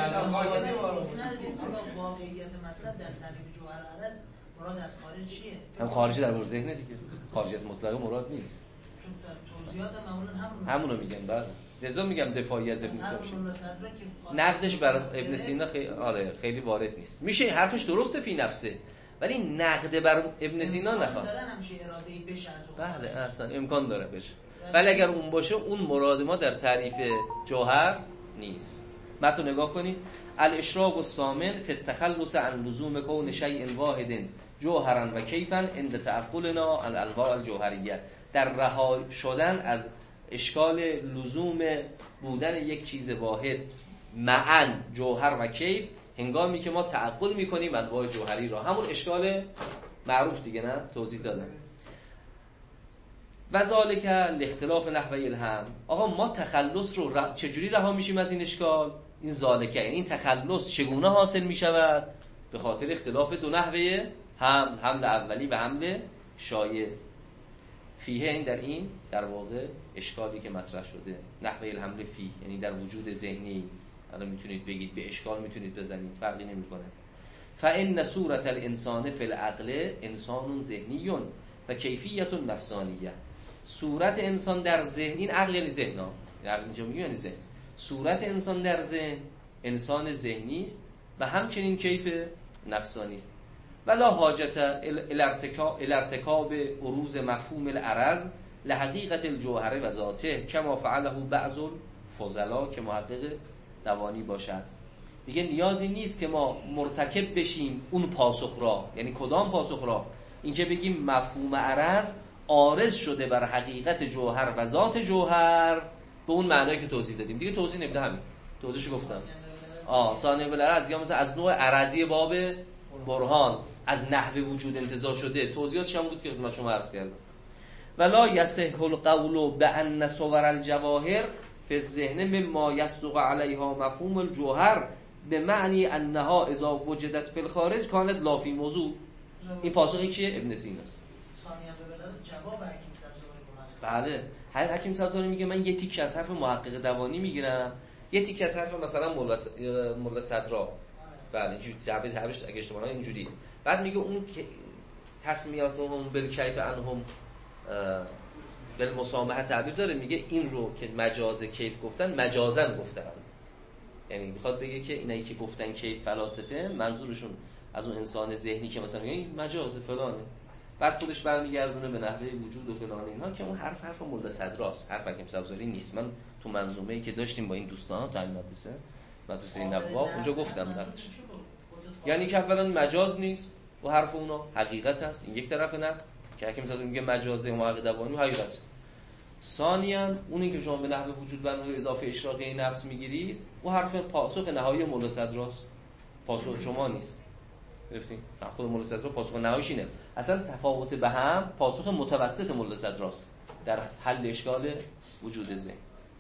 مطلب در تعریف جوهر عرض مراد از خارج چیه؟ هم خارجی در برابر ذهن دیگه. خارجیت مطلقه مراد نیست. چون در توضیحات معمولا همونو میگن. بله. لذا میگم دفاعی از ابن سینا. نقدش بر ابن سینا خیلی وارد نیست. میشه حرفش درسته فی نفسه، ولی نقد بر ابن سینا نخواد. داره همیشه اراده‌ای بشه از اون. بله اصلا امکان داره بشه. ولی اگر اون باشه اون مراد ما در تعریف جوهر نیست. متن نگاه کنید. الاشراق الثامن فی التخلص عن لزوم کون شیء واحد جوهرا و کیفا عند تعقلنا الانواع الجوهریه. در رها شدن از اشکال لزوم بودن یک چیز واحد معاً جوهر و کیف هنگامی که ما تعقل میکنیم انواع جوهری را، همون اشکال معروف دیگه، نه توضیح دادم. و ذالک لاختلاف نحوه الهم. آقا ما تخلص رو چجوری رها میشیم از این اشکال؟ این ذالک یعنی این تخلص چگونه حاصل میشود؟ به خاطر اختلاف دو نحوه حمل اولی و حمل شایع. فیه این در واقع اشکالی که مطرح شده، نحوه الحمل فیه یعنی در وجود ذهنی. الان میتونید بگید به اشکال میتونید بزنید، فرقی نمیکنه. فان صورت الانسان فی العقل انسان ذهنی و کیفیت نفسانیه. صورت انسان در ذهن، این عقل یعنی ذهن ها، عقل اینجا میگه یعنی ذهن. صورت انسان در ذهن انسان ذهنی است و همچنین کیف نفسانی است. ولا حاجت الارتکاب عروض مفهوم العرض لحقیقت الجوهر و ذاته کما فعله بعض الفضلا که محقق دوانی باشد. میگه نیازی نیست که ما مرتکب بشیم اون پاسخ را. یعنی کدام پاسخ را؟ این که بگیم مفهوم عرض عارض شده بر حقیقت جوهر و ذات جوهر به اون معنایی که توضیح دادیم دیگه. توضیح نمیده، همین توضیحشو گفتم. ثانیه بالعرض یا مثلا از نوع عرضی باب برهان از نحوه وجود انتزاع شده، توضیحاتش هم بود که خدمت شما عرض کردم. ولا یصح القول بان صور الجواهر فی الذهن مما یصدق علیها مفهوم الجوهر به معنی انها اذا وجدت فی الخارج کانت لا فی موضوع. این پاسخی که ابن سینا است. ثانیه به جواب حکیم سبزواری. بله، هر حکیم سبزواری میگه من یه تیک از حرف محقق دوانی میگیرم، یه تیک از حرف مثلا مولا صدرا. بله اینجوری تعبیرش اگه اشتباه نکنم اینجوری. بعد میگه اون که تسمیاتهم بالکیف عنهم بالمسامحه تعبیر داره، میگه این رو که مجاز کیف گفتن مجازن گفتن. یعنی میخواد بگه که اینایی که گفتن کیف فلاسفه منظورشون از اون انسان ذهنی که مثلا میگه این مجاز فلانه، بعد خودش برمیگردونه به نحوه وجود و فلان اینها که اون حرف مولا صدراست، حرف حکیم سبزواری نیست. من تو منظومه‌ای که داشتیم با این دوستان تو مدرسه نواب اونجا گفتم درش. یعنی که اولا مجاز نیست و حرف اونا حقیقت است. این یک طرف نقد که حکیم سبزواری میگه مجازه محقق دوانی حقیقت. ثانیاً اونی که شما به نحوه وجود بر اضافه اشراقی نفس میگیرید و حرف پاسخ نهایی مولا صدراست. پاسخ شما نیست. گرفتین؟ خود مولا صدرا پاسخ نهاییش اینه. اصلا تفاوت به هم پاسخ متوسط مولا صدراست در حل اشکال وجود ذهن.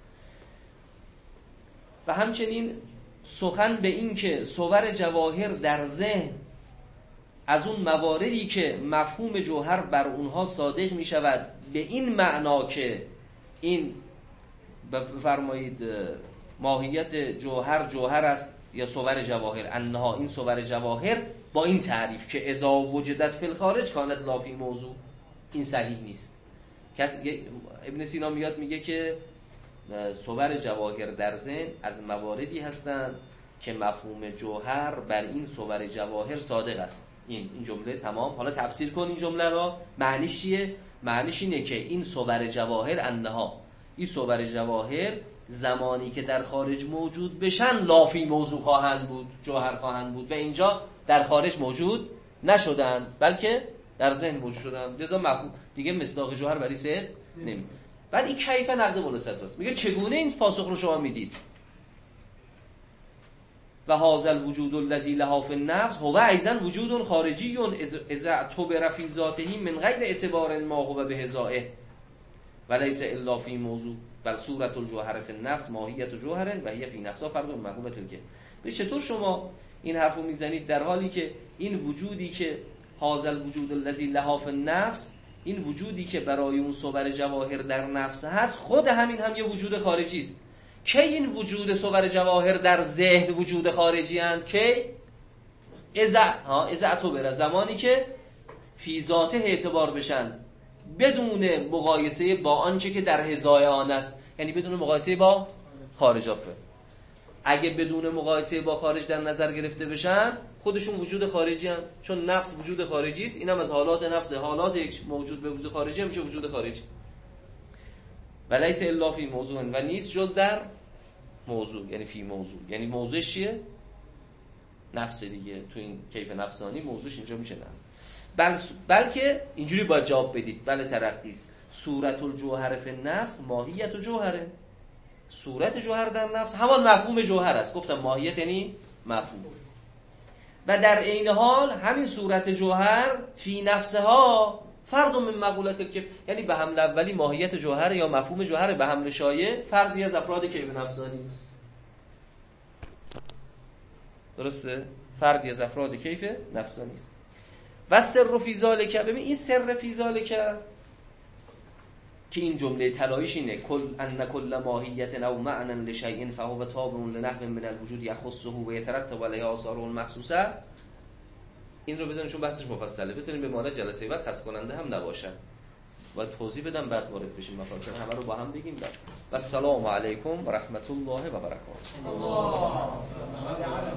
و همچنین سخن به این که صور جواهر در ذهن از اون مواردی که مفهوم جوهر بر اونها صادق می شود به این معنا که این بفرمایید ماهیت جوهر است یا صور جواهر، انها این صور جواهر با این تعریف که اذا وجدت فی الخارج کانت لا فی موضوع، این صحیح نیست. ابن سینا میاد میگه که صور جواهر در ذهن از مواردی هستند که مفهوم جوهر بر این صور جواهر صادق است. این جمله تمام. حالا تفسیر کن این جمله را. معنیش چیه؟ معنیش اینه که این صور جواهر انها، این صور جواهر زمانی که در خارج موجود بشن لافی موضوع خواهند بود، جوهر خواهند بود و اینجا در خارج موجود نشدن بلکه در ذهن موجود شدن. لذا مفهوم دیگه مصداق جوهر برای صدق نمی. بعد این کیف نقد مولا صدراست. میگه چگونه این پاسخ رو شما میدید؟ و هذا الوجود الذی له فی النفس هو ایضا وجود خارجی اذا اعتبر فی ذاته من غیر اعتبار ما هو بهذائه وليس الا فی موضوع بل صورت الجوهر فی النفس ماهیت جوهر و هي فی نفسها فرد محبوبه. که چطور شما این حرفو میزنید در حالی که این وجودی که هذا الوجود الذی له فی النفس، این وجودی که برای اون صور جواهر در نفس هست، خود همین هم یه وجود خارجی است. کی این وجود صور جواهر در ذهن وجود خارجی اند؟ کی؟ اذا تو بره، زمانی که فی ذاته اعتبار بشن بدون مقایسه با آنچه که در هزای آن است، یعنی بدون مقایسه با خارج آفه. اگه بدون مقایسه با خارج در نظر گرفته بشن خودشون وجود خارجی هستند، چون نفس وجود خارجی است. اینم از حالات نفس، حالات یک موجود به وجود خارجی هم میشه وجود خارجی. ولیس الا فی موضوع، و نیست جز در موضوع، یعنی فی موضوع. یعنی موضوعش چیه؟ نفس دیگه. تو این کیف نفسانی موضوعش اینجا میشه نفس. بلکه اینجوری باید جواب بدید. بله ترقیست. صورت الجوهر فی النفس ماهیت جوهره. صورت جوهر در نفس همان مفهوم جوهر است. گفتم ماهیت یعنی مفهوم. و در عین حال همین صورت جوهر فی نفسها فرد من مقولت الکیف، یعنی به حمل اولی ماهیت جوهر یا مفهوم جوهر به حمل شایع فردی از افراد کیف نفسانی است. درسته؟ فردی از افراد کیف نفسانی است. و سر فی ذالک، ببین این سر فی ذالک که این جمله طلاییش اینه ان کل ماهیت او معنی لشیء فهو تابع لنحو من الوجود یخصه و یترتب علیه آثاره المخصوصه. این رو بزنید چون بحثش مفصله، بزنید به معنی جلسه بعد خاص کننده هم نباشه و توضیح بدم بعد وارد بشیم مفاصل همه رو با هم بگیم. و السلام علیکم و رحمت الله و برکاته.